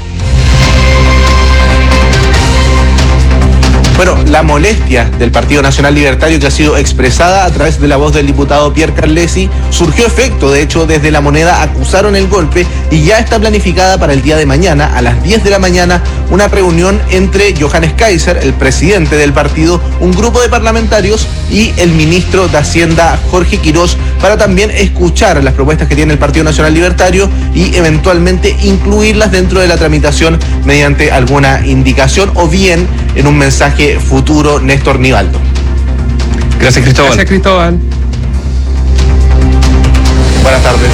Bueno, la molestia del Partido Nacional Libertario que ha sido expresada a través de la voz del diputado Pierre Carlesi surgió efecto. De hecho, desde La Moneda acusaron el golpe y ya está planificada para el día de mañana, a las 10 de la mañana, una reunión entre Johannes Kaiser, el presidente del partido, un grupo de parlamentarios y el ministro de Hacienda, Jorge Quirós, para también escuchar las propuestas que tiene el Partido Nacional Libertario y eventualmente incluirlas dentro de la tramitación mediante alguna indicación o bien en un mensaje futuro. Néstor Nivaldo. Gracias, Cristóbal. Gracias, Cristóbal. Buenas tardes.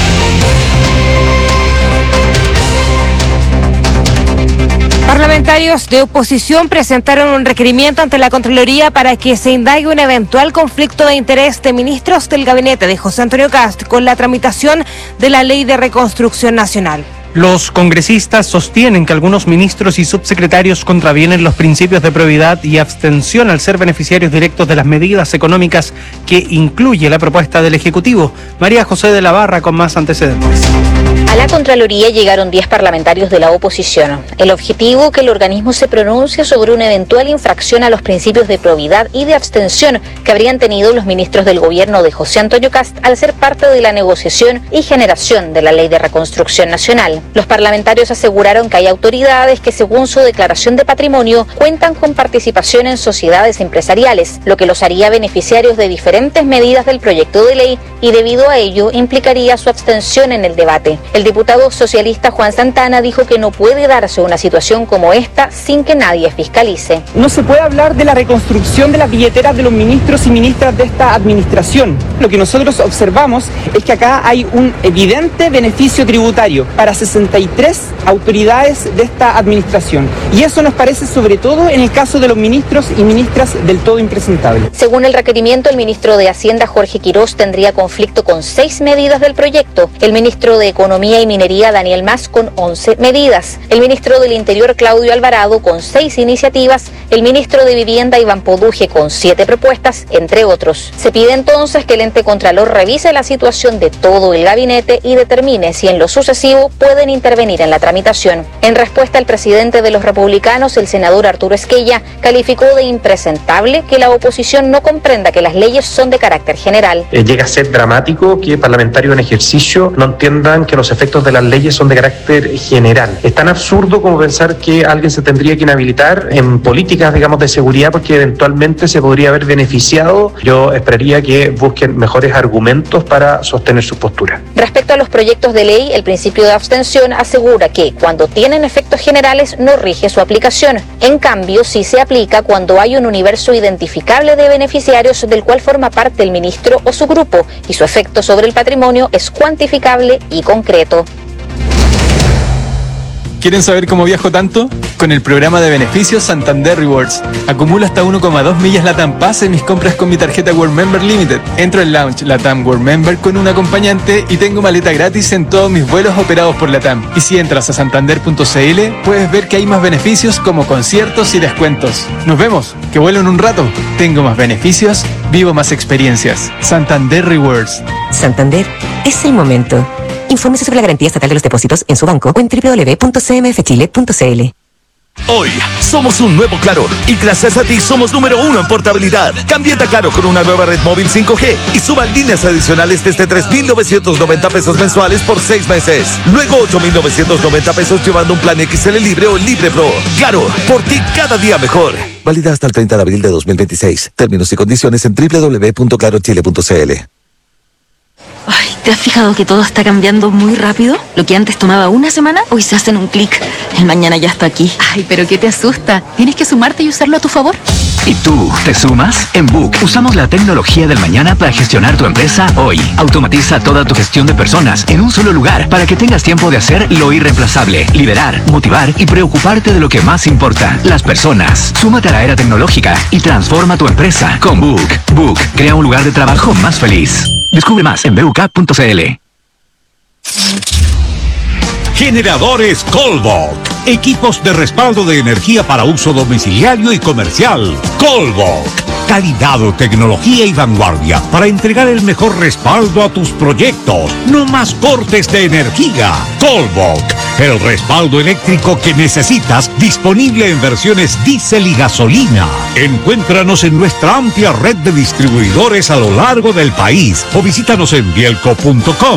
Parlamentarios de oposición presentaron un requerimiento ante la Contraloría para que se indague un eventual conflicto de interés de ministros del gabinete de José Antonio Kast con la tramitación de la Ley de Reconstrucción Nacional. Los congresistas sostienen que algunos ministros y subsecretarios contravienen los principios de probidad y abstención al ser beneficiarios directos de las medidas económicas que incluye la propuesta del Ejecutivo. María José de la Barra con más antecedentes. A la Contraloría llegaron 10 parlamentarios de la oposición. El objetivo, que el organismo se pronuncie sobre una eventual infracción a los principios de probidad y de abstención que habrían tenido los ministros del gobierno de José Antonio Kast al ser parte de la negociación y generación de la Ley de Reconstrucción Nacional. Los parlamentarios aseguraron que hay autoridades que, según su declaración de patrimonio, cuentan con participación en sociedades empresariales, lo que los haría beneficiarios de diferentes medidas del proyecto de ley y debido a ello implicaría su abstención en el debate. El diputado socialista Juan Santana dijo que no puede darse una situación como esta sin que nadie fiscalice. No se puede hablar de la reconstrucción de las billeteras de los ministros y ministras de esta administración. Lo que nosotros observamos es que acá hay un evidente beneficio tributario para 63 autoridades de esta administración. Y eso nos parece sobre todo en el caso de los ministros y ministras del todo impresentable. Según el requerimiento, el ministro de Hacienda, Jorge Quirós, tendría conflicto con 6 medidas del proyecto. El ministro de Economía Economía y Minería Daniel Mas con 11 medidas, el ministro del Interior Claudio Alvarado con 6 iniciativas, el ministro de Vivienda Iván Poduje con 7 propuestas, entre otros. Se pide entonces que el ente contralor revise la situación de todo el gabinete y determine si en lo sucesivo pueden intervenir en la tramitación. En respuesta, el presidente de los republicanos, el senador Arturo Esquella, calificó de impresentable que la oposición no comprenda que las leyes son de carácter general. Llega a ser dramático que parlamentarios en ejercicio no entiendan que los efectos de las leyes son de carácter general. Es tan absurdo como pensar que alguien se tendría que inhabilitar en políticas, digamos, de seguridad porque eventualmente se podría haber beneficiado. Yo esperaría que busquen mejores argumentos para sostener su postura. Respecto a los proyectos de ley, el principio de abstención asegura que cuando tienen efectos generales no rige su aplicación. En cambio, sí se aplica cuando hay un universo identificable de beneficiarios del cual forma parte el ministro o su grupo y su efecto sobre el patrimonio es cuantificable y concreto. ¿Quieren saber cómo viajo tanto? Con el programa de beneficios Santander Rewards. Acumulo hasta 1,2 millas LATAM Pass en mis compras con mi tarjeta World Member Limited. Entro en Lounge LATAM World Member con un acompañante y tengo maleta gratis en todos mis vuelos operados por LATAM. Y si entras a santander.cl, puedes ver que hay más beneficios como conciertos y descuentos. Nos vemos, que vuelo en un rato. Tengo más beneficios, vivo más experiencias. Santander Rewards. Santander es el momento. Infórmese sobre la garantía estatal de los depósitos en su banco o en www.cmfchile.cl. Hoy somos un nuevo Claro y gracias a ti somos número 1 en portabilidad. Cámbiate a Claro con una nueva red móvil 5G y suban líneas adicionales desde 3,990 pesos mensuales por 6 meses. Luego 8,990 pesos llevando un plan XL Libre o Libre Pro. Claro, por ti cada día mejor. Válida hasta el 30 de abril de 2026. Términos y condiciones en www.clarochile.cl. Ay, ¿te has fijado que todo está cambiando muy rápido? Lo que antes tomaba una semana, hoy se hace en un clic. El mañana ya está aquí. Ay, pero ¿qué te asusta? Tienes que sumarte y usarlo a tu favor. ¿Y tú, te sumas? En Book usamos la tecnología del mañana para gestionar tu empresa hoy. Automatiza toda tu gestión de personas en un solo lugar para que tengas tiempo de hacer lo irreemplazable, liderar, motivar y preocuparte de lo que más importa, las personas. Súmate a la era tecnológica y transforma tu empresa con Book. Book crea un lugar de trabajo más feliz. Descubre más en buk.cl. Generadores Colbok. Equipos de respaldo de energía para uso domiciliario y comercial. Colbok. Calidad, tecnología y vanguardia para entregar el mejor respaldo a tus proyectos. No más cortes de energía. Colbok. El respaldo eléctrico que necesitas, disponible en versiones diésel y gasolina. Encuéntranos en nuestra amplia red de distribuidores a lo largo del país o visítanos en bielco.com.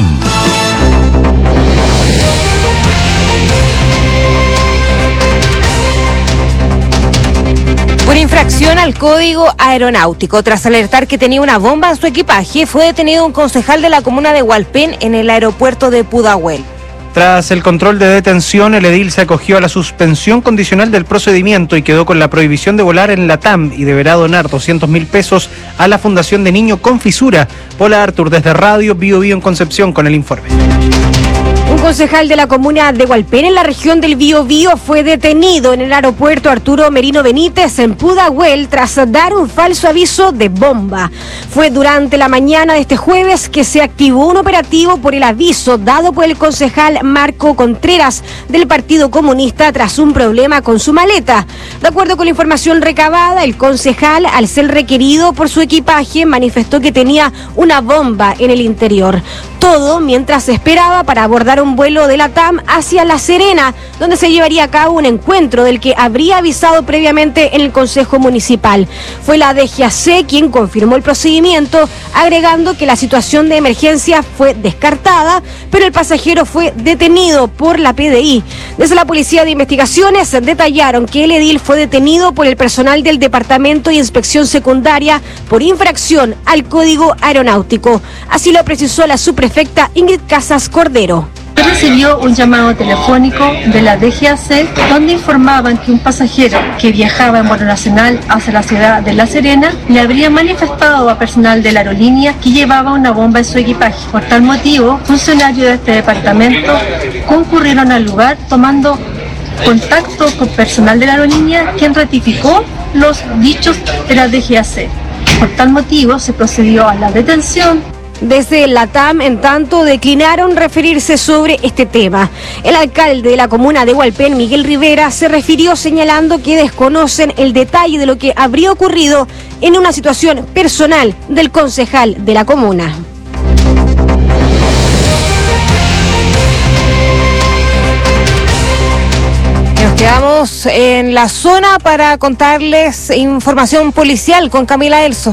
Por infracción al código aeronáutico, tras alertar que tenía una bomba en su equipaje, fue detenido un concejal de la comuna de Hualpén en el aeropuerto de Pudahuel. Tras el control de detención, el edil se acogió a la suspensión condicional del procedimiento y quedó con la prohibición de volar en LATAM y deberá donar 200.000 pesos a la Fundación de Niño con Fisura. Hola Artur, desde Radio Bio Bio en Concepción con el informe. Un concejal de la comuna de Hualpén, en la región del Biobío, fue detenido en el aeropuerto Arturo Merino Benítez, en Pudahuel, tras dar un falso aviso de bomba. Fue durante la mañana de este jueves que se activó un operativo por el aviso dado por el concejal Marco Contreras del Partido Comunista tras un problema con su maleta. De acuerdo con la información recabada, el concejal, al ser requerido por su equipaje, manifestó que tenía una bomba en el interior. Todo mientras se esperaba para abordar un vuelo de LATAM hacia La Serena, donde se llevaría a cabo un encuentro del que habría avisado previamente en el Consejo Municipal. Fue la DGAC quien confirmó el procedimiento, agregando que la situación de emergencia fue descartada, pero el pasajero fue detenido por la PDI. Desde la Policía de Investigaciones detallaron que el edil fue detenido por el personal del Departamento de Inspección Secundaria por infracción al Código Aeronáutico. Así lo precisó la subprefecta Ingrid Casas Cordero. Recibió un llamado telefónico de la DGAC donde informaban que un pasajero que viajaba en vuelo nacional hacia la ciudad de La Serena le habría manifestado a personal de la aerolínea que llevaba una bomba en su equipaje. Por tal motivo, funcionarios de este departamento concurrieron al lugar tomando contacto con personal de la aerolínea, quien ratificó los dichos de la DGAC. Por tal motivo, se procedió a la detención Desde LATAM, en tanto, declinaron referirse sobre este tema. El alcalde de la comuna de Hualpén, Miguel Rivera, se refirió señalando que desconocen el detalle de lo que habría ocurrido en una situación personal del concejal de la comuna. Nos quedamos en la zona para contarles información policial con Camila Elso.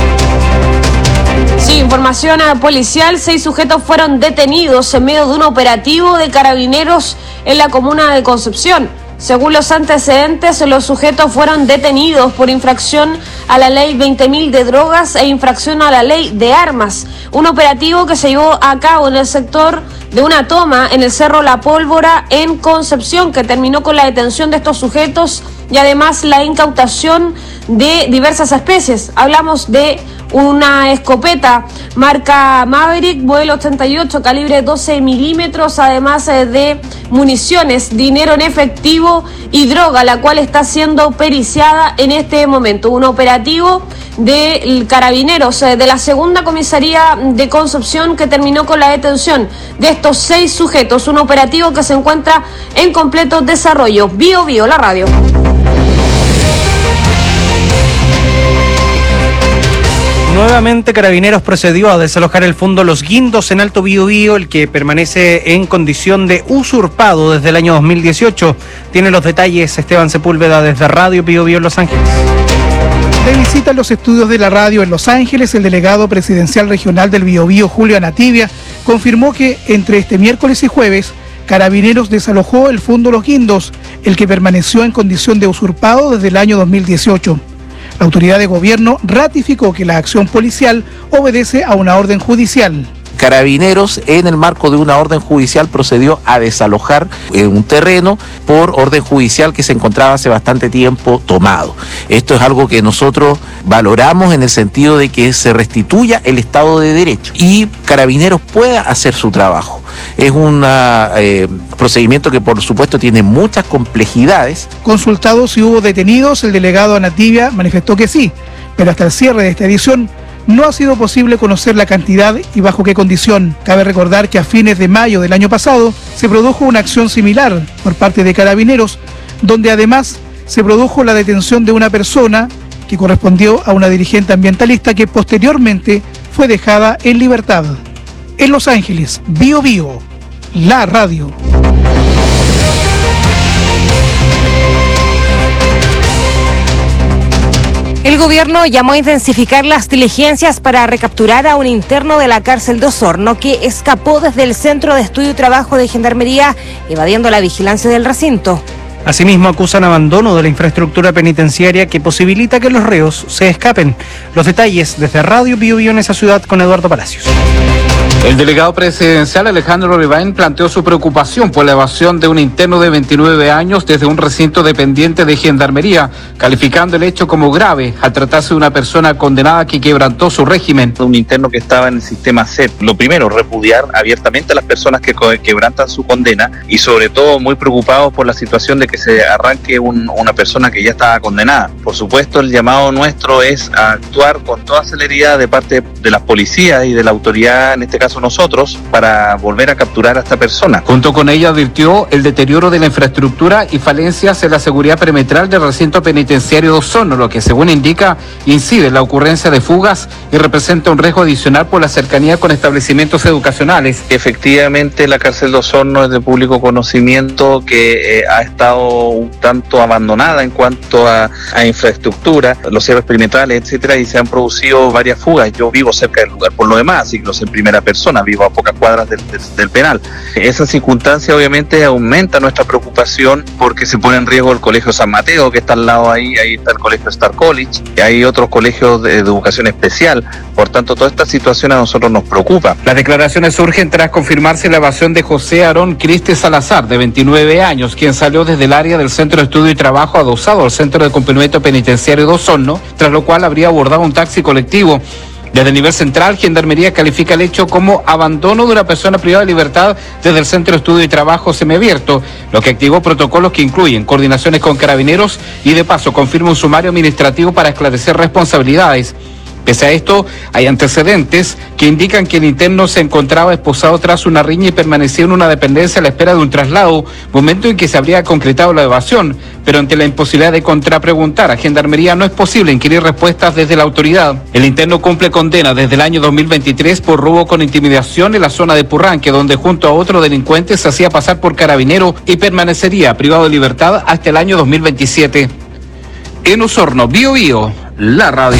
Sí, información policial. 6 sujetos fueron detenidos en medio de un operativo de carabineros en la comuna de Concepción. Según los antecedentes, los sujetos fueron detenidos por infracción a la ley 20.000 de drogas e infracción a la ley de armas. Un operativo que se llevó a cabo en el sector de una toma en el Cerro La Pólvora en Concepción, que terminó con la detención de estos sujetos y además la incautación de diversas especies. Hablamos de una escopeta marca Maverick, modelo 88, calibre 12 milímetros, además de municiones, dinero en efectivo y droga, la cual está siendo periciada en este momento. Un operativo de carabineros de la segunda comisaría de Concepción que terminó con la detención de estos 6 sujetos. Un operativo que se encuentra en completo desarrollo. Bio Bio, la radio. Nuevamente Carabineros procedió a desalojar el fondo Los Guindos en Alto Biobío, el que permanece en condición de usurpado desde el año 2018. Tiene los detalles Esteban Sepúlveda desde Radio Biobío en Los Ángeles. De visita a los estudios de la radio en Los Ángeles, el delegado presidencial regional del Biobío, Julio Anativia, confirmó que entre este miércoles y jueves, Carabineros desalojó el fondo Los Guindos, el que permaneció en condición de usurpado desde el año 2018. La autoridad de gobierno ratificó que la acción policial obedece a una orden judicial. Carabineros, en el marco de una orden judicial, procedió a desalojar un terreno por orden judicial que se encontraba hace bastante tiempo tomado. Esto es algo que nosotros valoramos en el sentido de que se restituya el Estado de Derecho y Carabineros pueda hacer su trabajo. Es un procedimiento que por supuesto tiene muchas complejidades. Consultado si hubo detenidos, el delegado Anativia manifestó que sí, pero hasta el cierre de esta edición no ha sido posible conocer la cantidad y bajo qué condición. Cabe recordar que a fines de mayo del año pasado se produjo una acción similar por parte de Carabineros, donde además se produjo la detención de una persona que correspondió a una dirigente ambientalista que posteriormente fue dejada en libertad. En Los Ángeles, Bio Bio, la radio. El gobierno llamó a intensificar las diligencias para recapturar a un interno de la cárcel de Osorno que escapó desde el Centro de Estudio y Trabajo de Gendarmería, evadiendo la vigilancia del recinto. Asimismo, acusan abandono de la infraestructura penitenciaria que posibilita que los reos se escapen. Los detalles desde Radio Bio Bio en esa ciudad con Eduardo Palacios. El delegado presidencial Alejandro Rivaén planteó su preocupación por la evasión de un interno de 29 años desde un recinto dependiente de Gendarmería, calificando el hecho como grave al tratarse de una persona condenada que quebrantó su régimen. Un interno que estaba en el sistema CEP. Lo primero, repudiar abiertamente a las personas que quebrantan su condena y sobre todo muy preocupados por la situación de que se arranque una persona que ya estaba condenada. Por supuesto, el llamado nuestro es a actuar con toda celeridad de parte de las policías y de la autoridad, en este caso nosotros, para volver a capturar a esta persona. Junto con ella advirtió el deterioro de la infraestructura y falencias en la seguridad perimetral del recinto penitenciario de Osorno, lo que según indica incide en la ocurrencia de fugas y representa un riesgo adicional por la cercanía con establecimientos educacionales. Efectivamente, la cárcel de Osorno es de público conocimiento que ha estado un tanto abandonada en cuanto a infraestructura, los cierres perimetrales, etcétera, y se han producido varias fugas. Yo vivo cerca del lugar por lo demás, así que lo sé en primera persona, vivo a pocas cuadras del penal. Esa circunstancia obviamente aumenta nuestra preocupación porque se pone en riesgo el Colegio San Mateo, que está al lado ahí está el Colegio Star College, y hay otros colegios de educación especial. Por tanto, toda esta situación a nosotros nos preocupa. Las declaraciones surgen tras confirmarse la evasión de José Aarón Criste Salazar, de 29 años, quien salió desde el área del Centro de Estudio y Trabajo adosado al Centro de Cumplimiento Penitenciario de Osorno, tras lo cual habría abordado un taxi colectivo. Desde el nivel central, Gendarmería califica el hecho como abandono de una persona privada de libertad desde el Centro de Estudio y Trabajo semiabierto, lo que activó protocolos que incluyen coordinaciones con Carabineros y de paso confirma un sumario administrativo para esclarecer responsabilidades. Pese a esto, hay antecedentes que indican que el interno se encontraba esposado tras una riña y permanecía en una dependencia a la espera de un traslado, momento en que se habría concretado la evasión. Pero ante la imposibilidad de contrapreguntar a Gendarmería no es posible inquirir respuestas desde la autoridad. El interno cumple condena desde el año 2023 por robo con intimidación en la zona de Purranque, donde junto a otro delincuente se hacía pasar por carabinero y permanecería privado de libertad hasta el año 2027. En Osorno, Bío Bío, la radio.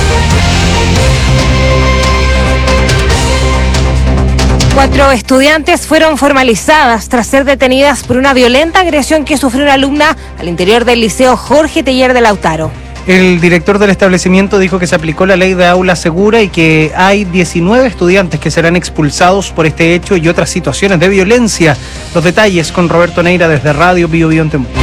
4 estudiantes fueron formalizadas tras ser detenidas por una violenta agresión que sufrió una alumna al interior del Liceo Jorge Teillier de Lautaro. El director del establecimiento dijo que se aplicó la ley de aula segura y que hay 19 estudiantes que serán expulsados por este hecho y otras situaciones de violencia. Los detalles con Roberto Neira desde Radio Bío Bío en Temuco.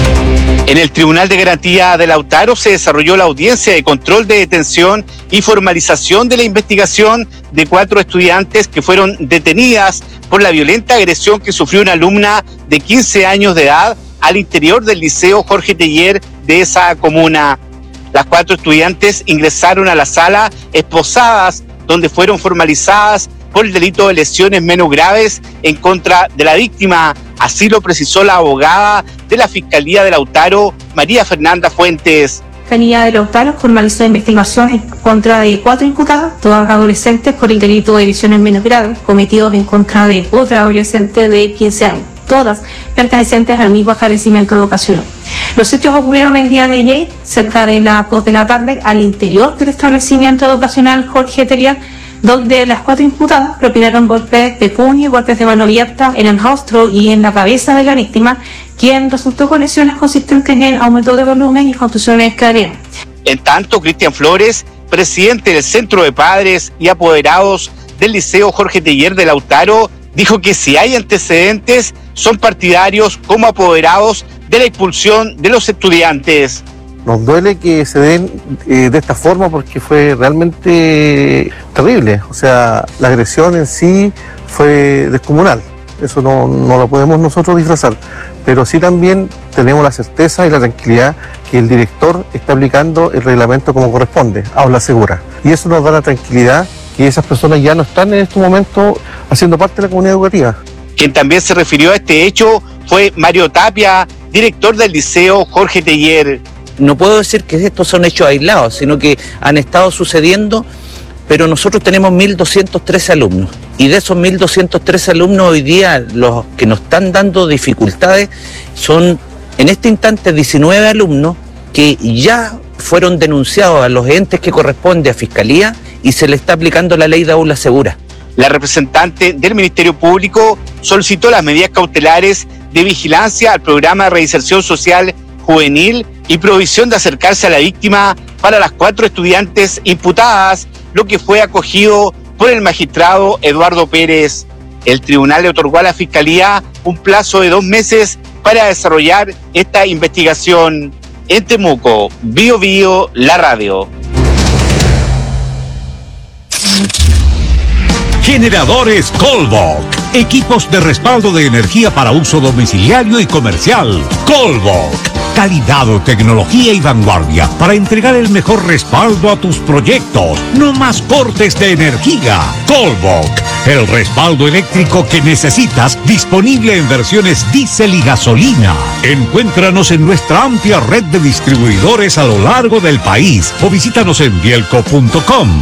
En el Tribunal de Garantía de Lautaro se desarrolló la audiencia de control de detención y formalización de la investigación de 4 estudiantes que fueron detenidas por la violenta agresión que sufrió una alumna de 15 años de edad al interior del Liceo Jorge Teillier de esa comuna. Las 4 estudiantes ingresaron a la sala esposadas, donde fueron formalizadas por el delito de lesiones menos graves en contra de la víctima. Así lo precisó la abogada de la Fiscalía de Lautaro, María Fernanda Fuentes. La Fiscalía de Lautaro formalizó investigación en contra de 4 imputadas, todas adolescentes, por el delito de lesiones menos graves cometidos en contra de otra adolescente de 15 años, todas pertenecientes al mismo establecimiento educacional. Los hechos ocurrieron el día de ayer, cerca de las 2 de la tarde, al interior del establecimiento educacional Jorge Teillier, donde las 4 imputadas propinaron golpes de puño y golpes de mano abierta en el rostro y en la cabeza de la víctima, quien resultó con lesiones consistentes en aumento de volumen y contusiones craneales. En tanto, Cristian Flores, presidente del Centro de Padres y Apoderados del Liceo Jorge Teillier de Lautaro, dijo que si hay antecedentes, son partidarios como apoderados de la expulsión de los estudiantes. Nos duele que se den de esta forma porque fue realmente terrible. O sea, la agresión en sí fue descomunal. Eso no lo podemos nosotros disfrazar. Pero sí también tenemos la certeza y la tranquilidad que el director está aplicando el reglamento como corresponde, aula segura. Y eso nos da la tranquilidad que esas personas ya no están en este momento haciendo parte de la comunidad educativa. Quien también se refirió a este hecho fue Mario Tapia, director del Liceo Jorge Teillier. No puedo decir que estos son hechos aislados, sino que han estado sucediendo, pero nosotros tenemos 1.213 alumnos. Y de esos 1.213 alumnos hoy día, los que nos están dando dificultades son en este instante 19 alumnos que ya fueron denunciados a los entes que corresponde a Fiscalía y se le está aplicando la ley de aula segura. La representante del Ministerio Público solicitó las medidas cautelares de vigilancia al programa de reinserción social juvenil y provisión de acercarse a la víctima para las 4 estudiantes imputadas, lo que fue acogido por el magistrado Eduardo Pérez. El tribunal le otorgó a la Fiscalía un plazo de 2 meses para desarrollar esta investigación. En Temuco, Bío Bío, la radio. Generadores Colbach. Equipos de respaldo de energía para uso domiciliario y comercial. Colbach. Calidad, tecnología y vanguardia para entregar el mejor respaldo a tus proyectos. No más cortes de energía. Colbach. El respaldo eléctrico que necesitas, disponible en versiones diésel y gasolina. Encuéntranos en nuestra amplia red de distribuidores a lo largo del país o visítanos en bielco.com.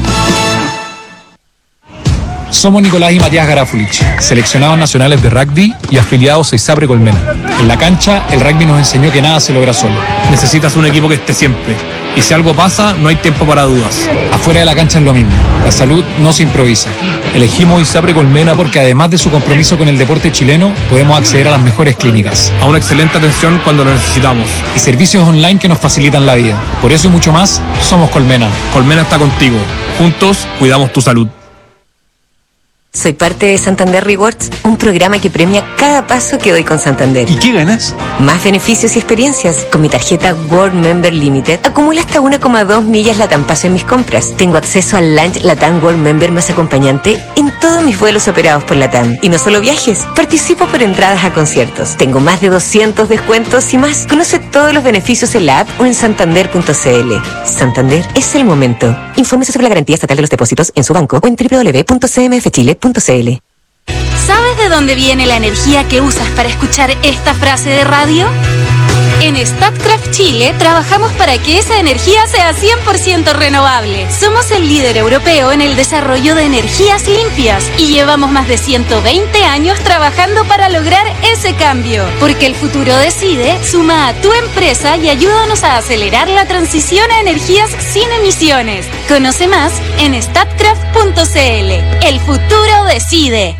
Somos Nicolás y Matías Garafulich, seleccionados nacionales de rugby y afiliados a ISAPRE Colmena. En la cancha, el rugby nos enseñó que nada se logra solo. Necesitas un equipo que esté siempre. Y si algo pasa, no hay tiempo para dudas. Afuera de la cancha es lo mismo. La salud no se improvisa. Elegimos ISAPRE Colmena porque además de su compromiso con el deporte chileno, podemos acceder a las mejores clínicas, a una excelente atención cuando lo necesitamos y servicios online que nos facilitan la vida. Por eso y mucho más, somos Colmena. Colmena está contigo. Juntos, cuidamos tu salud. Soy parte de Santander Rewards, un programa que premia cada paso que doy con Santander. ¿Y qué ganas? Más beneficios y experiencias. Con mi tarjeta World Member Limited acumulo hasta 1,2 millas LATAM Paso en mis compras. Tengo acceso al Lunch LATAM World Member más acompañante en todos mis vuelos operados por LATAM. Y no solo viajes, participo por entradas a conciertos. Tengo más de 200 descuentos y más. Conoce todos los beneficios en la app o en santander.cl. Santander es el momento. Infórmese sobre la garantía estatal de los depósitos en su banco o en www.cmfchile.cl. ¿Sabes de dónde viene la energía que usas para escuchar esta frase de radio? En Statkraft Chile trabajamos para que esa energía sea 100% renovable. Somos el líder europeo en el desarrollo de energías limpias y llevamos más de 120 años trabajando para lograr ese cambio. Porque el futuro decide, suma a tu empresa y ayúdanos a acelerar la transición a energías sin emisiones. Conoce más en statkraft.cl. El futuro decide.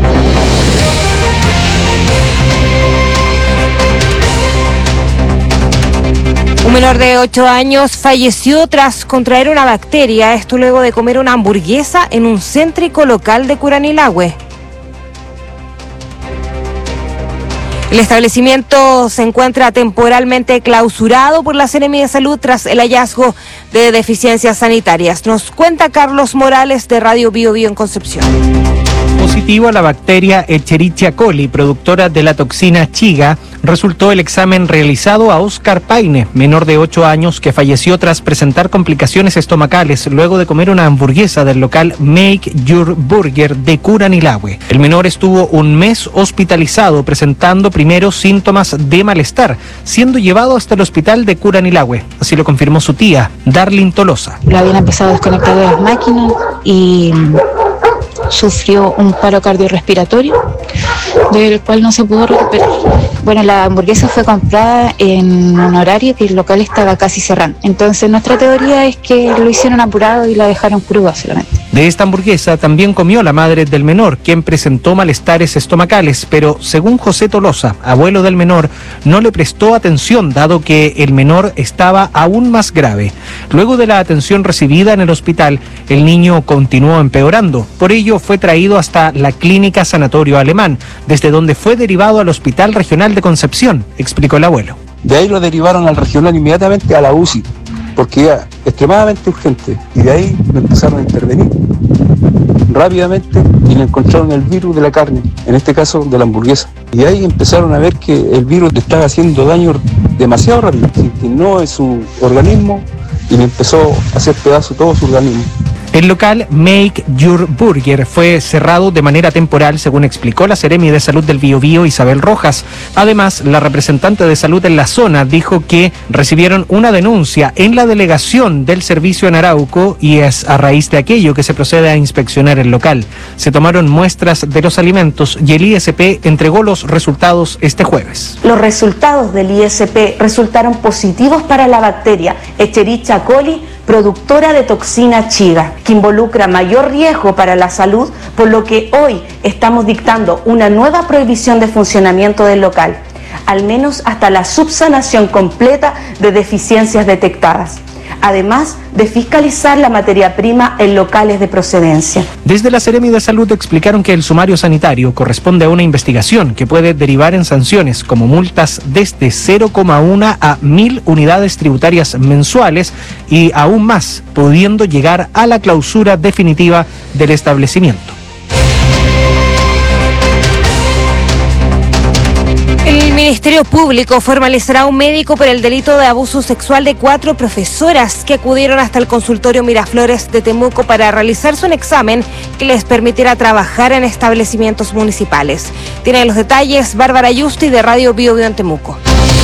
Un menor de 8 años falleció tras contraer una bacteria, esto luego de comer una hamburguesa en un céntrico local de Curanilahue. El establecimiento se encuentra temporalmente clausurado por la Seremi de Salud tras el hallazgo de deficiencias sanitarias. Nos cuenta Carlos Morales de Radio Bio Bio en Concepción. Positivo a la bacteria Escherichia coli, productora de la toxina Chiga, resultó el examen realizado a Oscar Paine, menor de 8 años, que falleció tras presentar complicaciones estomacales luego de comer una hamburguesa del local Make Your Burger de Curanilahue. El menor estuvo un mes hospitalizado presentando primero síntomas de malestar, siendo llevado hasta el hospital de Curanilahue. Así lo confirmó su tía, Darlin Tolosa. Lo habían empezado a desconectar de las máquinas y sufrió un paro cardiorrespiratorio del cual no se pudo recuperar. Bueno, la hamburguesa fue comprada en un horario que el local estaba casi cerrando. Entonces nuestra teoría es que lo hicieron apurado y la dejaron cruda solamente. De esta hamburguesa también comió la madre del menor, quien presentó malestares estomacales, pero según José Tolosa, abuelo del menor, no le prestó atención dado que el menor estaba aún más grave. Luego de la atención recibida en el hospital, el niño continuó empeorando. Por ello fue traído hasta la Clínica Sanatorio Alemán, desde donde fue derivado al Hospital Regional de Concepción, explicó el abuelo. De ahí lo derivaron al regional inmediatamente a la UCI, porque era extremadamente urgente, y de ahí lo empezaron a intervenir rápidamente y le encontraron el virus de la carne, en este caso de la hamburguesa. Y ahí empezaron a ver que el virus le estaba haciendo daño demasiado rápido, se indignó en su organismo y le empezó a hacer pedazo todo su organismo. El local Make Your Burger fue cerrado de manera temporal, según explicó la Seremi de Salud del Biobío, Isabel Rojas. Además, la representante de salud en la zona dijo que recibieron una denuncia en la delegación del servicio en Arauco y es a raíz de aquello que se procede a inspeccionar el local. Se tomaron muestras de los alimentos y el ISP entregó los resultados este jueves. Los resultados del ISP resultaron positivos para la bacteria Escherichia coli, productora de toxina Chiga, que involucra mayor riesgo para la salud, por lo que hoy estamos dictando una nueva prohibición de funcionamiento del local, al menos hasta la subsanación completa de deficiencias detectadas, además de fiscalizar la materia prima en locales de procedencia. Desde la Seremi de Salud explicaron que el sumario sanitario corresponde a una investigación que puede derivar en sanciones como multas desde 0,1 a 1.000 unidades tributarias mensuales y aún más, pudiendo llegar a la clausura definitiva del establecimiento. El Ministerio Público formalizará a un médico por el delito de abuso sexual de 4 profesoras que acudieron hasta el consultorio Miraflores de Temuco para realizarse un examen que les permitirá trabajar en establecimientos municipales. Tiene los detalles Bárbara Yusti de Radio Bio Bio en Temuco.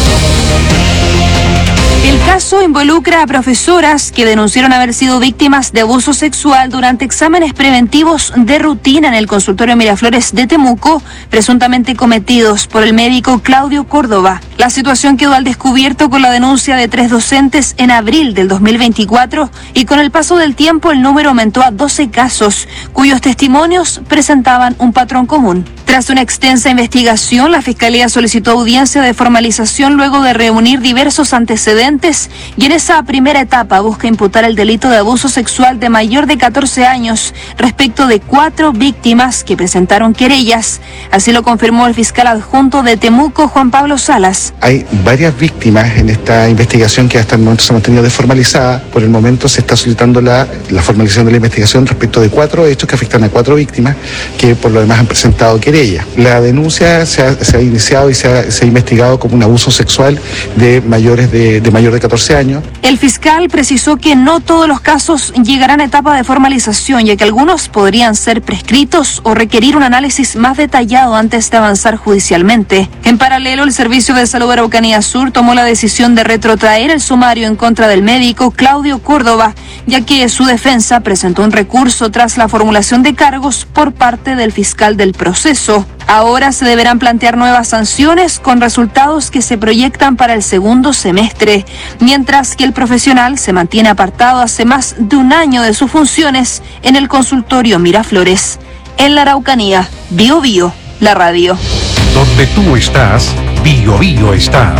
El caso involucra a profesoras que denunciaron haber sido víctimas de abuso sexual durante exámenes preventivos de rutina en el consultorio Miraflores de Temuco, presuntamente cometidos por el médico Claudio Córdoba. La situación quedó al descubierto con la denuncia de 3 docentes en abril del 2024 y con el paso del tiempo el número aumentó a 12 casos, cuyos testimonios presentaban un patrón común. Tras una extensa investigación, la Fiscalía solicitó audiencia de formalización luego de reunir diversos antecedentes antecedentes y en esa primera etapa busca imputar el delito de abuso sexual de mayor de 14 años respecto de 4 víctimas que presentaron querellas. Así lo confirmó el fiscal adjunto de Temuco, Juan Pablo Salas. Hay varias víctimas en esta investigación que hasta el momento se ha mantenido desformalizada. Por el momento se está solicitando la formalización de la investigación respecto de 4 hechos que afectan a 4 víctimas que por lo demás han presentado querella. La denuncia se ha iniciado y se ha investigado como un abuso sexual de mayor de 14 años. El fiscal precisó que no todos los casos llegarán a etapa de formalización, ya que algunos podrían ser prescritos o requerir un análisis más detallado antes de avanzar judicialmente. En paralelo, el Servicio de Salud de Araucanía Sur tomó la decisión de retrotraer el sumario en contra del médico Claudio Córdoba, ya que su defensa presentó un recurso tras la formulación de cargos por parte del fiscal del proceso. Ahora se deberán plantear nuevas sanciones con resultados que se proyectan para el segundo semestre, mientras que el profesional se mantiene apartado hace más de un año de sus funciones en el consultorio Miraflores. En la Araucanía, Bio Bio, la radio. Donde tú estás, Bio Bio está.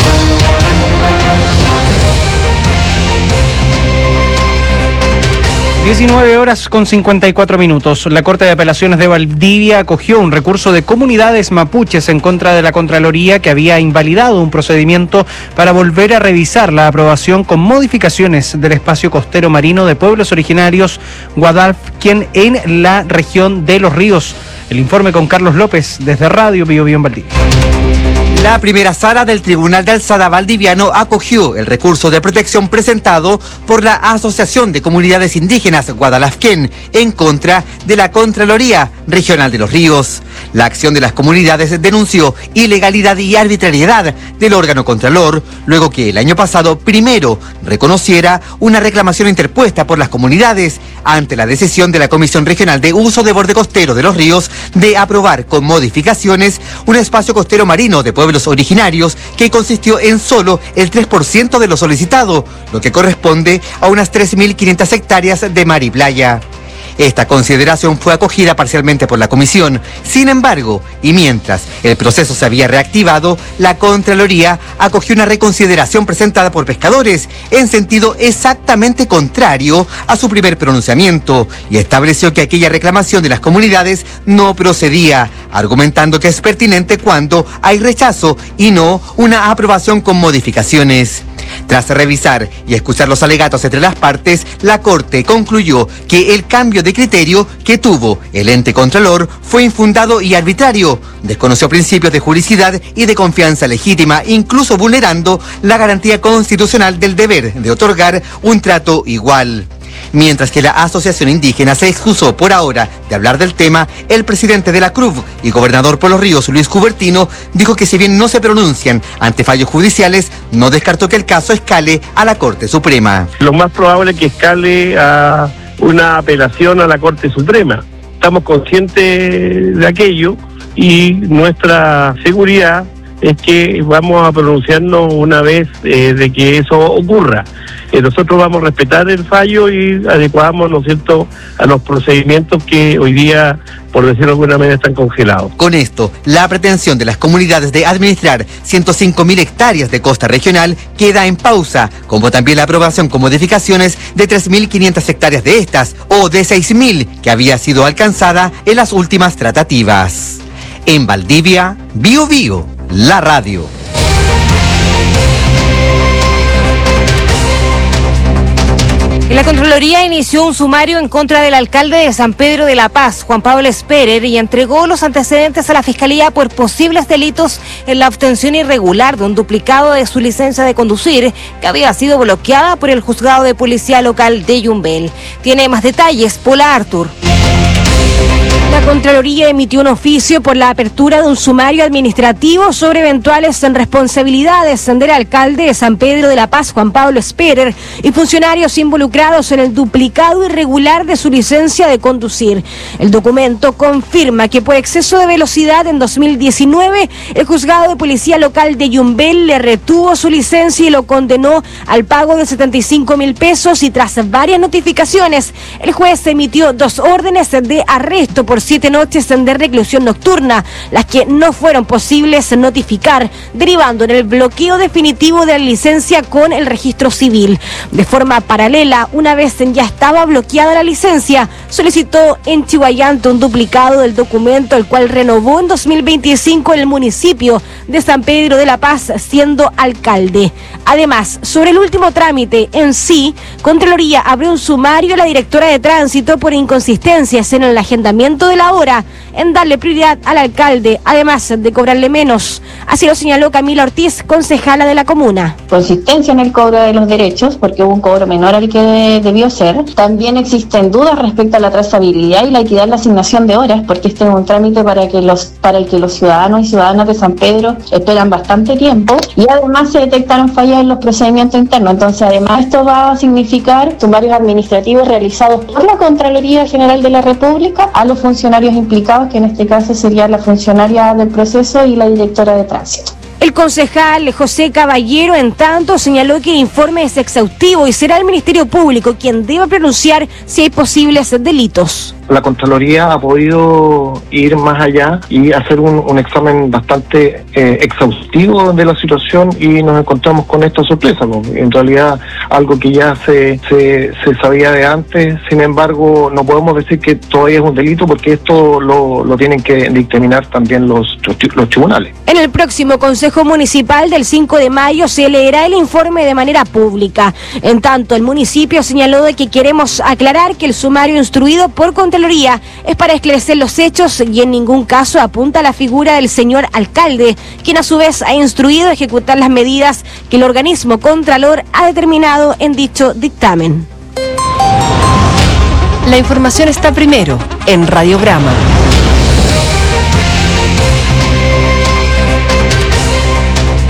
19 horas con 54 minutos. La Corte de Apelaciones de Valdivia acogió un recurso de comunidades mapuches en contra de la Contraloría que había invalidado un procedimiento para volver a revisar la aprobación con modificaciones del espacio costero marino de pueblos originarios Guadalquén en la región de Los Ríos. El informe con Carlos López desde Radio Bio Bio en Valdivia. La primera sala del Tribunal de Alzada Valdiviano acogió el recurso de protección presentado por la Asociación de Comunidades Indígenas Guadalquén en contra de la Contraloría Regional de Los Ríos. La acción de las comunidades denunció ilegalidad y arbitrariedad del órgano contralor, luego que el año pasado primero reconociera una reclamación interpuesta por las comunidades ante la decisión de la Comisión Regional de Uso de Borde Costero de Los Ríos de aprobar con modificaciones un espacio costero marino de pueblos originarios que consistió en solo el 3% de lo solicitado, lo que corresponde a unas 3.500 hectáreas de mar y playa. Esta consideración fue acogida parcialmente por la comisión. Sin embargo, y mientras el proceso se había reactivado, la Contraloría acogió una reconsideración presentada por pescadores en sentido exactamente contrario a su primer pronunciamiento y estableció que aquella reclamación de las comunidades no procedía, argumentando que es pertinente cuando hay rechazo y no una aprobación con modificaciones. Tras revisar y escuchar los alegatos entre las partes, la Corte concluyó que el cambio de criterio que tuvo el ente contralor fue infundado y arbitrario, desconoció principios de juridicidad y de confianza legítima, incluso vulnerando la garantía constitucional del deber de otorgar un trato igual. Mientras que la Asociación Indígena se excusó por ahora de hablar del tema, el presidente de la CRUV y gobernador por Los Ríos, Luis Cubertino, dijo que si bien no se pronuncian ante fallos judiciales, no descartó que el caso escale a la Corte Suprema. Lo más probable es que escale a una apelación a la Corte Suprema. Estamos conscientes de aquello y nuestra seguridad es que vamos a pronunciarnos una vez de que eso ocurra. Nosotros vamos a respetar el fallo y adecuamos, ¿no es cierto?, a los procedimientos que hoy día, por decirlo de alguna manera, están congelados. Con esto, la pretensión de las comunidades de administrar 105.000 hectáreas de costa regional queda en pausa, como también la aprobación con modificaciones de 3.500 hectáreas de estas, o de 6.000 que había sido alcanzada en las últimas tratativas. En Valdivia, Bio Bio, la radio. La Contraloría inició un sumario en contra del alcalde de San Pedro de la Paz, Juan Pablo Esperer, y entregó los antecedentes a la Fiscalía por posibles delitos en la obtención irregular de un duplicado de su licencia de conducir que había sido bloqueada por el Juzgado de Policía Local de Yumbel. Tiene más detalles, Paula Artur. La Contraloría emitió un oficio por la apertura de un sumario administrativo sobre eventuales responsabilidades del alcalde de San Pedro de la Paz, Juan Pablo Esperer, y funcionarios involucrados en el duplicado irregular de su licencia de conducir. El documento confirma que por exceso de velocidad en 2019, el Juzgado de Policía Local de Yumbel le retuvo su licencia y lo condenó al pago de 75.000 pesos y tras varias notificaciones, el juez emitió 2 órdenes de arresto por 7 noches de reclusión nocturna, las que no fueron posibles notificar, derivando en el bloqueo definitivo de la licencia con el registro civil. De forma paralela, una vez ya estaba bloqueada la licencia, solicitó en Chihuayante un duplicado del documento, el cual renovó en 2025 en el municipio de San Pedro de la Paz, siendo alcalde. Además, sobre el último trámite en sí, Contraloría abrió un sumario a la directora de tránsito por inconsistencias en el agendamiento de la hora, en darle prioridad al alcalde, además de cobrarle menos. Así lo señaló Camila Ortiz, concejala de la comuna. Consistencia en el cobro de los derechos, porque hubo un cobro menor al que debió ser. También existen dudas respecto a la trazabilidad y la equidad en la asignación de horas, porque este es un trámite para el que los ciudadanos y ciudadanas de San Pedro esperan bastante tiempo, y además se detectaron fallas en los procedimientos internos. Entonces, además, esto va a significar sumarios administrativos realizados por la Contraloría General de la República a los funcionarios implicados, que en este caso sería la funcionaria del proceso y la directora de tránsito. El concejal José Caballero, en tanto, señaló que el informe es exhaustivo y será el Ministerio Público quien deba pronunciar si hay posibles delitos. La Contraloría ha podido ir más allá y hacer un examen bastante exhaustivo de la situación, y nos encontramos con esta sorpresa, ¿no? En realidad algo que ya se sabía de antes. Sin embargo, no podemos decir que todavía es un delito, porque esto lo tienen que dictaminar también los tribunales. En el próximo Consejo Municipal del 5 de mayo se leerá el informe de manera pública. En tanto, el municipio señaló de que queremos aclarar que el sumario instruido por Contraloría es para esclarecer los hechos y en ningún caso apunta a la figura del señor alcalde, quien a su vez ha instruido a ejecutar las medidas que el organismo Contralor ha determinado en dicho dictamen. La información está primero en Radiograma.